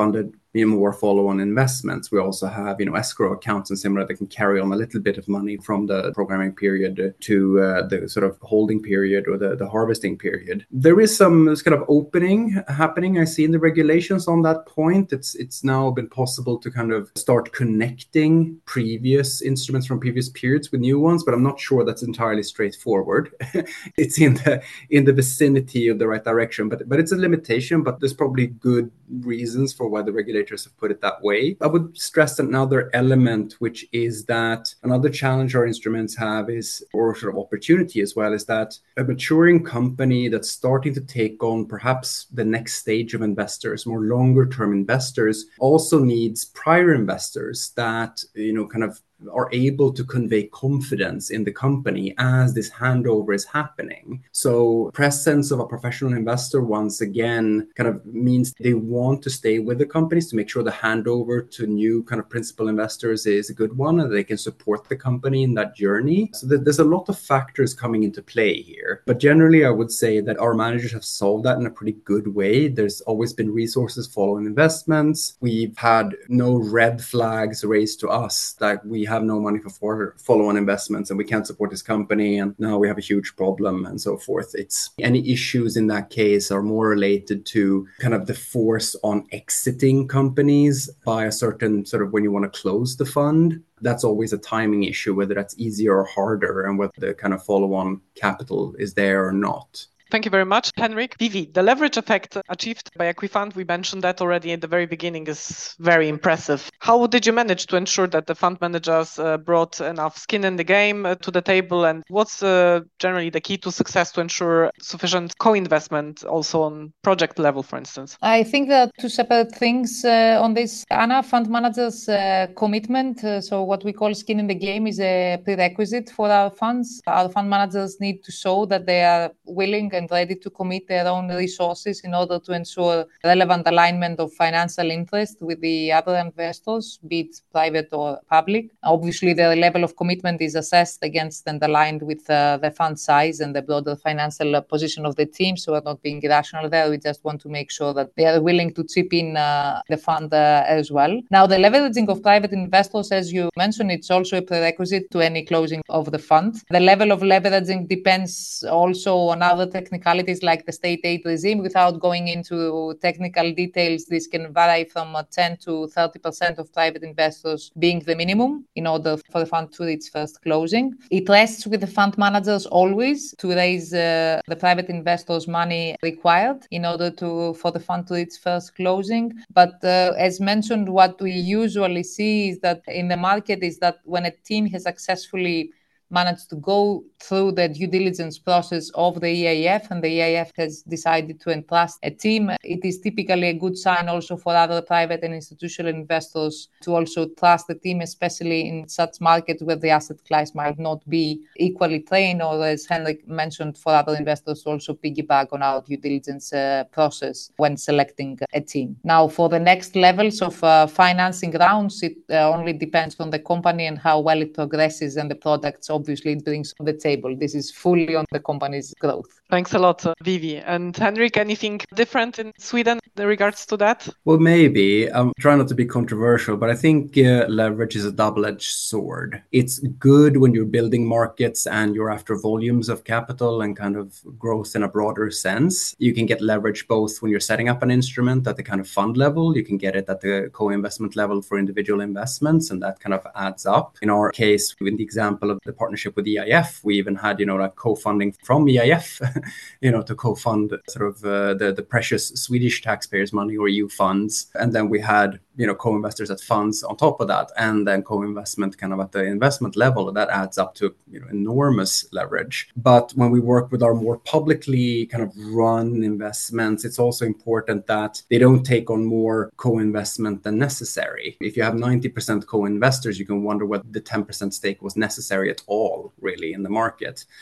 you know, more follow-on investments. We also have, you know, escrow accounts and similar that can carry on a little bit of money from the programming period to uh, the sort of holding period or the, the harvesting period. There is some kind of opening happening, I see, in the regulations on that point. It's it's now been possible to kind of start connecting previous instruments from previous periods with new ones, but I'm not sure that's entirely straightforward. It's in the in the vicinity of the right direction, but but it's a limitation. But there's probably good reasons for why the regulators have put it that way. I would stress another element, which is that another challenge our instruments have is, or sort of opportunity as well, is that a maturing company that's starting to take on perhaps the next stage of investors, more longer term investors, also needs prior investors that, you know, kind of are able to convey confidence in the company as this handover is happening. So presence of a professional investor once again kind of means they want to stay with the companies to make sure the handover to new kind of principal investors is a good one and they can support the company in that journey. So that there's a lot of factors coming into play here. But generally, I would say that our managers have solved that in a pretty good way. There's always been resources following investments. We've had no red flags raised to us that we have no money for follow-on investments and we can't support this company and now we have a huge problem and so forth. It's any issues in that case are more related to kind of the force on exiting companies by a certain sort of when you want to close the fund. That's always a timing issue, whether that's easier or harder and whether the kind of follow-on capital is there or not. Thank you very much, Henrik. Vivi, the leverage effect achieved by Equifund, we mentioned that already at the very beginning, is very impressive. How did you manage to ensure that the fund managers uh, brought enough skin in the game uh, to the table? And what's uh, generally the key to success to ensure sufficient co-investment also on project level, for instance? I think there are two separate things uh, on this. Anna, fund managers' uh, commitment, uh, so what we call skin in the game, is a prerequisite for our funds. Our fund managers need to show that they are willing and ready to commit their own resources in order to ensure relevant alignment of financial interest with the other investors, be it private or public. Obviously, the level of commitment is assessed against and aligned with uh, the fund size and the broader financial position of the team. So we're not being irrational there. We just want to make sure that they are willing to chip in uh, the fund uh, as well. Now, the leveraging of private investors, as you mentioned, it's also a prerequisite to any closing of the fund. The level of leveraging depends also on other technicalities like the state aid regime. Without going into technical details, this can vary from ten to thirty percent of private investors being the minimum in order for the fund to reach first closing. It rests with the fund managers always to raise uh, the private investors' money required in order to for the fund to reach first closing. But uh, as mentioned, what we usually see is that in the market is that when a team has successfully managed to go through the due diligence process of the E A F and the E A F has decided to entrust a team, it is typically a good sign also for other private and institutional investors to also trust the team, especially in such markets where the asset class might not be equally trained, or as Henrik mentioned, for other investors to also piggyback on our due diligence uh, process when selecting a team. Now, for the next levels of uh, financing rounds, it uh, only depends on the company and how well it progresses and the products obviously it brings on the table. This is fully on the company's growth. Thanks a lot, uh, Vivi. And Henrik, anything different in Sweden in regards to that? Well, maybe. I'm trying not to be controversial, but I think uh, leverage is a double-edged sword. It's good when you're building markets and you're after volumes of capital and kind of growth in a broader sense. You can get leverage both when you're setting up an instrument at the kind of fund level. You can get it at the co-investment level for individual investments, and that kind of adds up. In our case, in the example of the partnership with E I F, we even had, you know, like co-funding from E I F, you know, to co-fund sort of uh, the, the precious Swedish taxpayers' money or E U funds. And then we had, you know, co-investors at funds on top of that, and then co-investment kind of at the investment level. That adds up to, you know, enormous leverage. But when we work with our more publicly kind of run investments, it's also important that they don't take on more co-investment than necessary. If you have ninety percent co-investors, you can wonder whether the ten percent stake was necessary at all, really, in the market.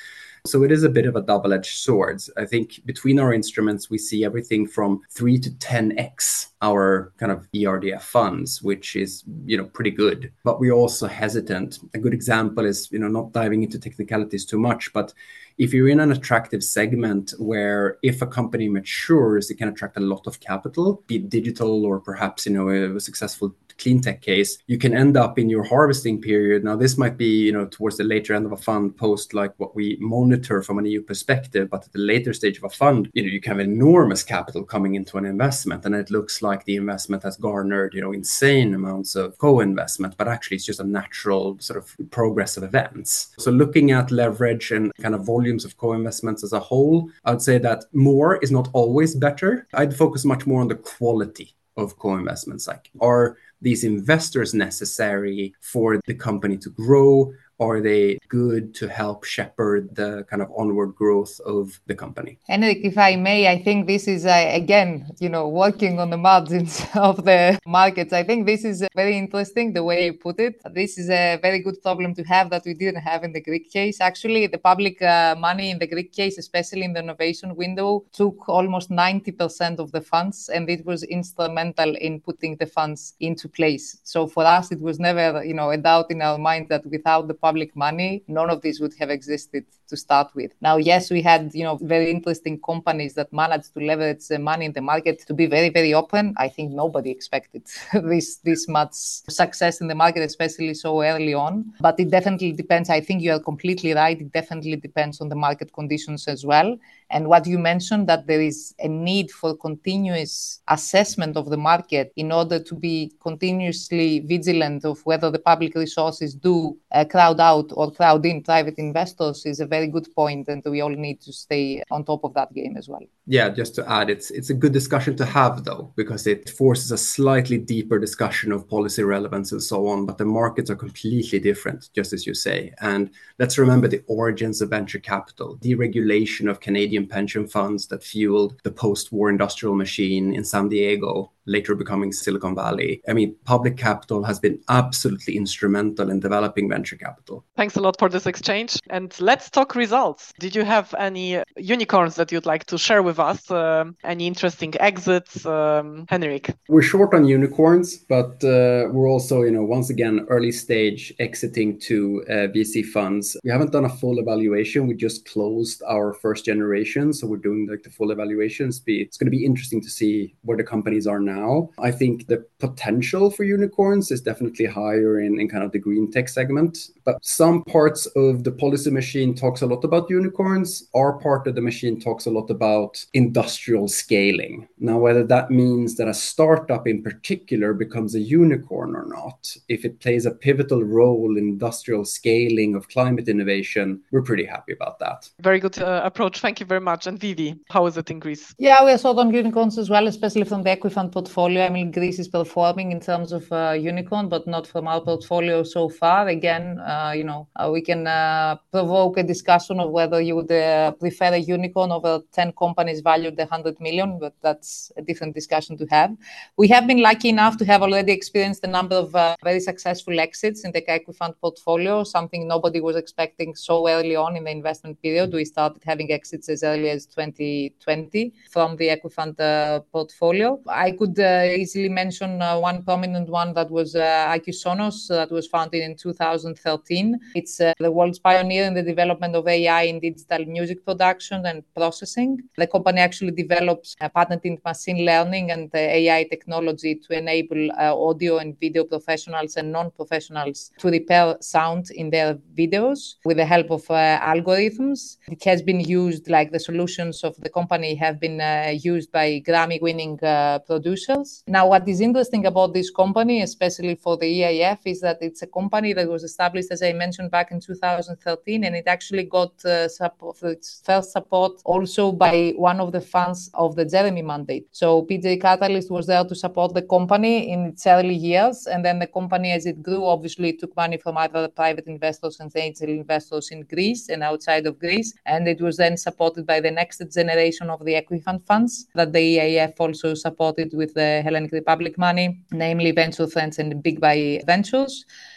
So it is a bit of a double-edged sword. I think between our instruments, we see everything from three to ten x our kind of E R D F funds, which is, you know, pretty good. But we're also hesitant. A good example is, you know, not diving into technicalities too much, but if you're in an attractive segment where if a company matures, it can attract a lot of capital, be it digital or perhaps, you know, a successful clean tech case, you can end up in your harvesting period. Now, this might be, you know, towards the later end of a fund post, like what we monitor from an E U perspective, but at the later stage of a fund, you know, you can have enormous capital coming into an investment, and it looks like the investment has garnered, you know, insane amounts of co-investment, but actually it's just a natural sort of progress of events. So looking at leverage and kind of volumes of co-investments as a whole, I'd say that more is not always better. I'd focus much more on the quality of co-investments. Like, are these investors necessary for the company to grow? Are they good to help shepherd the kind of onward growth of the company? Henrik, if I may, I think this is, uh, again, you know, working on the margins of the markets. I think this is very interesting, the way you put it. This is a very good problem to have that we didn't have in the Greek case. Actually, the public uh, money in the Greek case, especially in the innovation window, took almost ninety percent of the funds, and it was instrumental in putting the funds into place. So for us, it was never, you know, a doubt in our mind that without the public money, none of this would have existed to start with. Now, yes, we had, you know, very interesting companies that managed to leverage the money in the market. To be very, very open, I think nobody expected this, this much success in the market, especially so early on. But it definitely depends. I think you are completely right. It definitely depends on the market conditions as well. And what you mentioned, that there is a need for continuous assessment of the market in order to be continuously vigilant of whether the public resources do uh, crowd out or crowd in private investors, is a very good point, and we all need to stay on top of that game as well. Yeah, just to add, it's it's a good discussion to have, though, because it forces a slightly deeper discussion of policy relevance and so on. But the markets are completely different, just as you say. And let's remember the origins of venture capital, deregulation of Canadian pension funds that fueled the post-war industrial machine in San Diego, later becoming Silicon Valley. I mean, public capital has been absolutely instrumental in developing venture capital. Thanks a lot for this exchange. And let's talk results. Did you have any unicorns that you'd like to share with us? Um, any interesting exits, um, Henrik? We're short on unicorns, but uh, we're also, you know, once again, early stage exiting to uh, V C funds. We haven't done a full evaluation. We just closed our first generation. So we're doing like the full evaluations. It's going to be interesting to see where the companies are now. Now. I think the potential for unicorns is definitely higher in, in kind of the green tech segment, but some parts of the policy machine talks a lot about unicorns. Our part of the machine talks a lot about industrial scaling. Now, whether that means that a startup in particular becomes a unicorn or not, if it plays a pivotal role in industrial scaling of climate innovation, we're pretty happy about that. Very good uh, approach. Thank you very much. And Vivi, how is it in Greece? Yeah, we are sold on unicorns as well, especially from the Equifund portfolio. I mean, Greece is performing in terms of uh, unicorn, but not from our portfolio so far. Again, uh, you know, uh, we can uh, provoke a discussion of whether you would uh, prefer a unicorn over ten companies valued one hundred million, but that's a different discussion to have. We have been lucky enough to have already experienced a number of uh, very successful exits in the Equifund portfolio, something nobody was expecting so early on in the investment period. We started having exits as early as twenty twenty from the Equifund uh, portfolio. I could uh, easily mention uh, one prominent one that was uh, I Q Sonos, uh, that was founded in two thousand thirteen. It's uh, the world's pioneer in the development of A I in digital music production and processing. The company actually develops uh, patented machine learning and uh, A I technology to enable uh, audio and video professionals and non-professionals to repair sound in their videos with the help of uh, algorithms. It has been used, like the solutions of the company have been uh, used by Grammy-winning uh, producers. Now, what is interesting about this company, especially for the E A F, is that it's a company that was established, as I mentioned, back in two thousand thirteen, and it actually got uh, support, its first support also by one of the funds of the Jeremy mandate. So P J Catalyst was there to support the company in its early years, and then the company, as it grew, obviously took money from other private investors and angel investors in Greece and outside of Greece, and it was then supported by the next generation of the Equifund funds that the E A F also supported with the Hellenic Republic money, namely Venture Friends and Big Buy Ventures.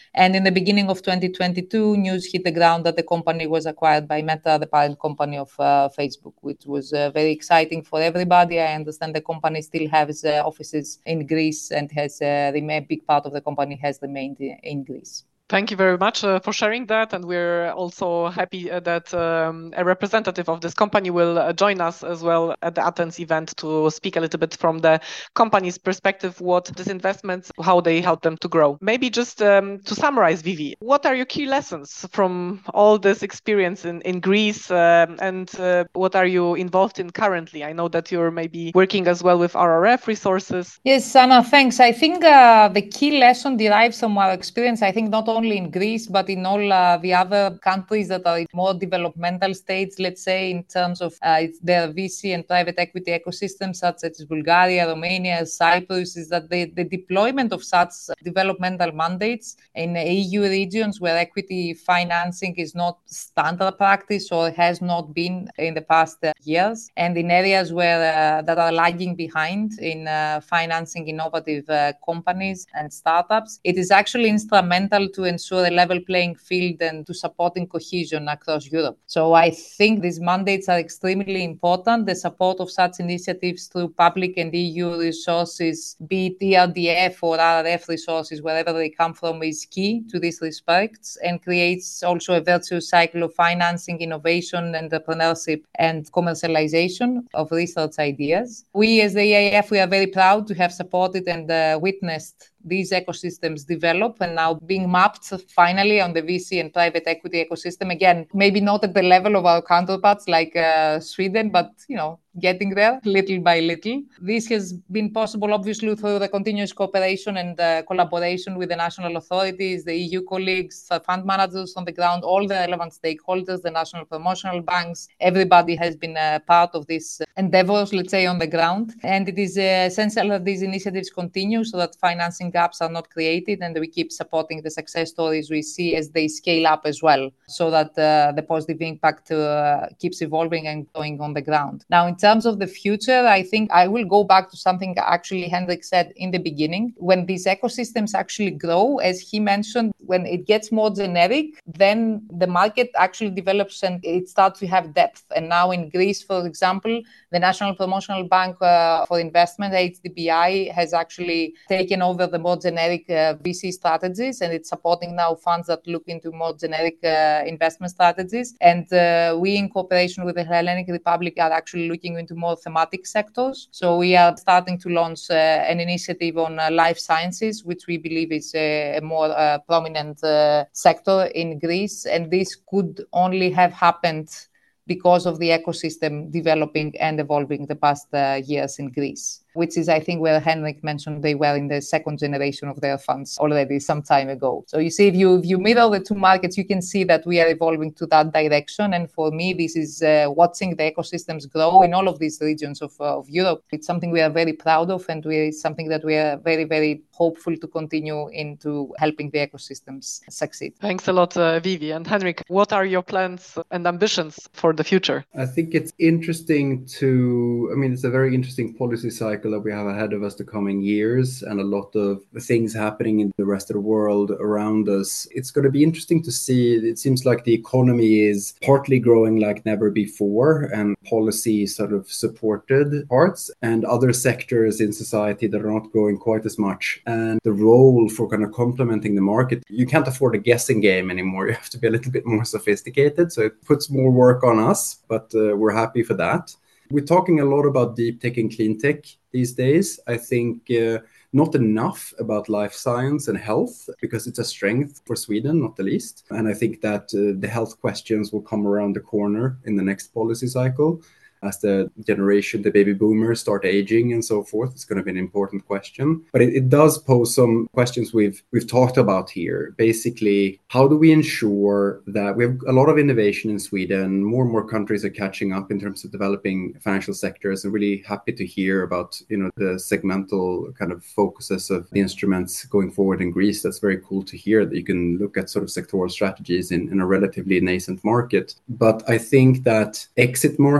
And in the beginning of twenty twenty-two, news hit the ground that the company was acquired by Meta, the parent company of uh, Facebook, which was uh, very exciting for everybody. I understand the company still has uh, offices in Greece and has uh, a big part of the company has remained in Greece. Thank you very much uh, for sharing that. And we're also happy uh, that um, a representative of this company will uh, join us as well at the Athens event to speak a little bit from the company's perspective, what these investments, how they help them to grow. Maybe just um, to summarize, Vivi, what are your key lessons from all this experience in, in Greece um, and uh, what are you involved in currently? I know that you're maybe working as well with R R F resources. Yes, Anna, thanks. I think uh, the key lesson derives from our experience, I think not only only in Greece, but in all uh, the other countries that are in more developmental states, let's say, in terms of uh, their V C and private equity ecosystems, such as Bulgaria, Romania, Cyprus, is that the, the deployment of such developmental mandates in E U regions where equity financing is not standard practice or has not been in the past uh, years, and in areas where uh, that are lagging behind in uh, financing innovative uh, companies and startups, it is actually instrumental to ensure a level playing field and to supporting cohesion across Europe. So I think these mandates are extremely important. The support of such initiatives through public and E U resources, be it E R D F or R R F resources, wherever they come from, is key to these respects and creates also a virtuous cycle of financing, innovation, entrepreneurship, and commercialization of research ideas. We as the E A F, we are very proud to have supported and uh, witnessed these ecosystems develop and now being mapped finally on the V C and private equity ecosystem. Again, maybe not at the level of our counterparts like uh, Sweden, but, you know, getting there little by little. This has been possible, obviously, through the continuous cooperation and uh, collaboration with the national authorities, the E U colleagues, the fund managers on the ground, all the relevant stakeholders, the national promotional banks. Everybody has been a part of these endeavors, let's say, on the ground. And it is uh, essential that these initiatives continue so that financing gaps are not created and we keep supporting the success stories we see as they scale up as well, so that uh, the positive impact uh, keeps evolving and going on the ground. Now, in terms of the future, I think I will go back to something actually Henrik said in the beginning. When these ecosystems actually grow, as he mentioned, when it gets more generic, then the market actually develops and it starts to have depth. And now in Greece, for example, the National Promotional Bank uh, for Investment, H D B I, has actually taken over the more generic uh, V C strategies, and it's supporting now funds that look into more generic uh, investment strategies. And uh, we, in cooperation with the Hellenic Republic, are actually looking into more thematic sectors. So we are starting to launch uh, an initiative on uh, life sciences, which we believe is a, a more uh, prominent uh, sector in Greece. And this could only have happened because of the ecosystem developing and evolving the past uh, years in Greece, which is, I think, where Henrik mentioned they were in the second generation of their funds already some time ago. So you see, if you, if you mirror the two markets, you can see that we are evolving to that direction. And for me, this is uh, watching the ecosystems grow in all of these regions of, uh, of Europe. It's something we are very proud of, and we, it's something that we are very, very hopeful to continue into helping the ecosystems succeed. Thanks a lot, uh, Vivi. And Henrik, what are your plans and ambitions for the future? I think it's interesting to, I mean, it's a very interesting policy cycle that we have ahead of us the coming years, and a lot of the things happening in the rest of the world around us. It's going to be interesting to see. It seems like the economy is partly growing like never before, and policy sort of supported parts, and other sectors in society that are not growing quite as much. And the role for kind of complementing the market, you can't afford a guessing game anymore. You have to be a little bit more sophisticated. So it puts more work on us, but uh, we're happy for that. We're talking a lot about deep tech and clean tech these days. I think uh, not enough about life science and health, because it's a strength for Sweden, not the least. And I think that uh, the health questions will come around the corner in the next policy cycle. As the generation, the baby boomers, start aging and so forth, it's going to be an important question. But it, it does pose some questions we've we've talked about here. Basically, how do we ensure that we have a lot of innovation in Sweden? More and more countries are catching up in terms of developing financial sectors. I'm really happy to hear about, you know, the segmental kind of focuses of the instruments going forward in Greece. That's very cool to hear, that you can look at sort of sectoral strategies in, in a relatively nascent market. But I think that exit markets and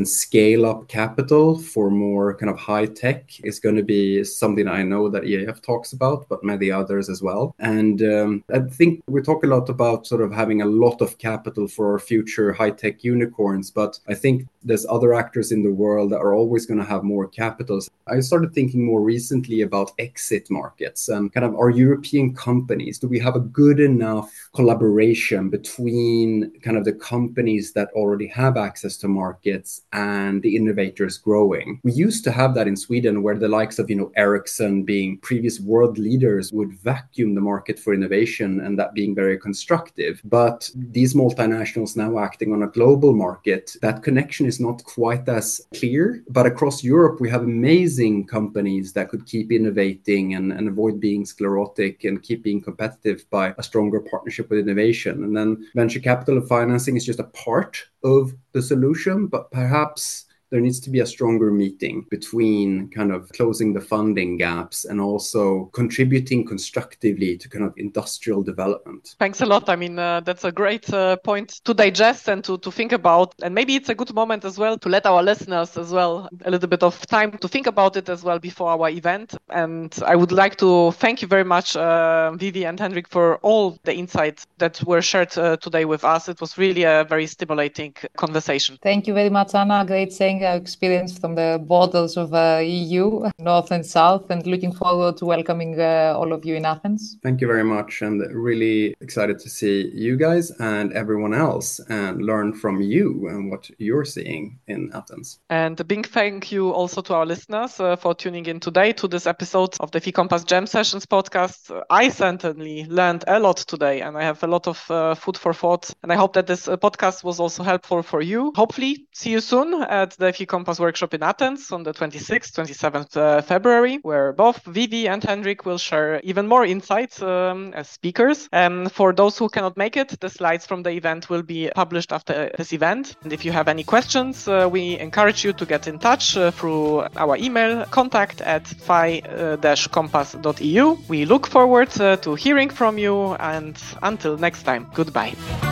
scale up capital for more kind of high tech is going to be something I know that E A F talks about, but many others as well. And um, I think we talk a lot about sort of having a lot of capital for our future high tech unicorns, but I think there's other actors in the world that are always going to have more capitals. I started thinking more recently about exit markets and kind of our European companies. Do we have a good enough collaboration between kind of the companies that already have access to markets and the innovators growing? We used to have that in Sweden, where the likes of, you know, Ericsson being previous world leaders would vacuum the market for innovation, and that being very constructive. But these multinationals now acting on a global market, that connection is not quite as clear. But across Europe, we have amazing companies that could keep innovating and, and avoid being sclerotic and keep being competitive by a stronger partnership with innovation. And then venture capital and financing is just a part of the solution, but perhaps there needs to be a stronger meeting between kind of closing the funding gaps and also contributing constructively to kind of industrial development. Thanks a lot. I mean, uh, that's a great uh, point to digest and to, to think about. And maybe it's a good moment as well to let our listeners as well a little bit of time to think about it as well before our event. And I would like to thank you very much, uh, Vivi and Henrik, for all the insights that were shared uh, today with us. It was really a very stimulating conversation. Thank you very much, Anna. Great saying. Our experience from the borders of uh, E U, North and South, and looking forward to welcoming uh, all of you in Athens. Thank you very much, and really excited to see you guys and everyone else and learn from you and what you're seeing in Athens. And a big thank you also to our listeners uh, for tuning in today to this episode of the FeeCompass Jam Sessions podcast. I certainly learned a lot today, and I have a lot of uh, food for thought, and I hope that this uh, podcast was also helpful for you. Hopefully, see you soon at the FeeCompass workshop in Athens on the twenty-sixth, twenty-seventh uh, February, where both Vivi and Henrik will share even more insights um, as speakers. And for those who cannot make it, the slides from the event will be published after this event. And if you have any questions, uh, we encourage you to get in touch uh, through our email, contact at fi dash compass dot e u. We look forward uh, to hearing from you, and until next time, goodbye.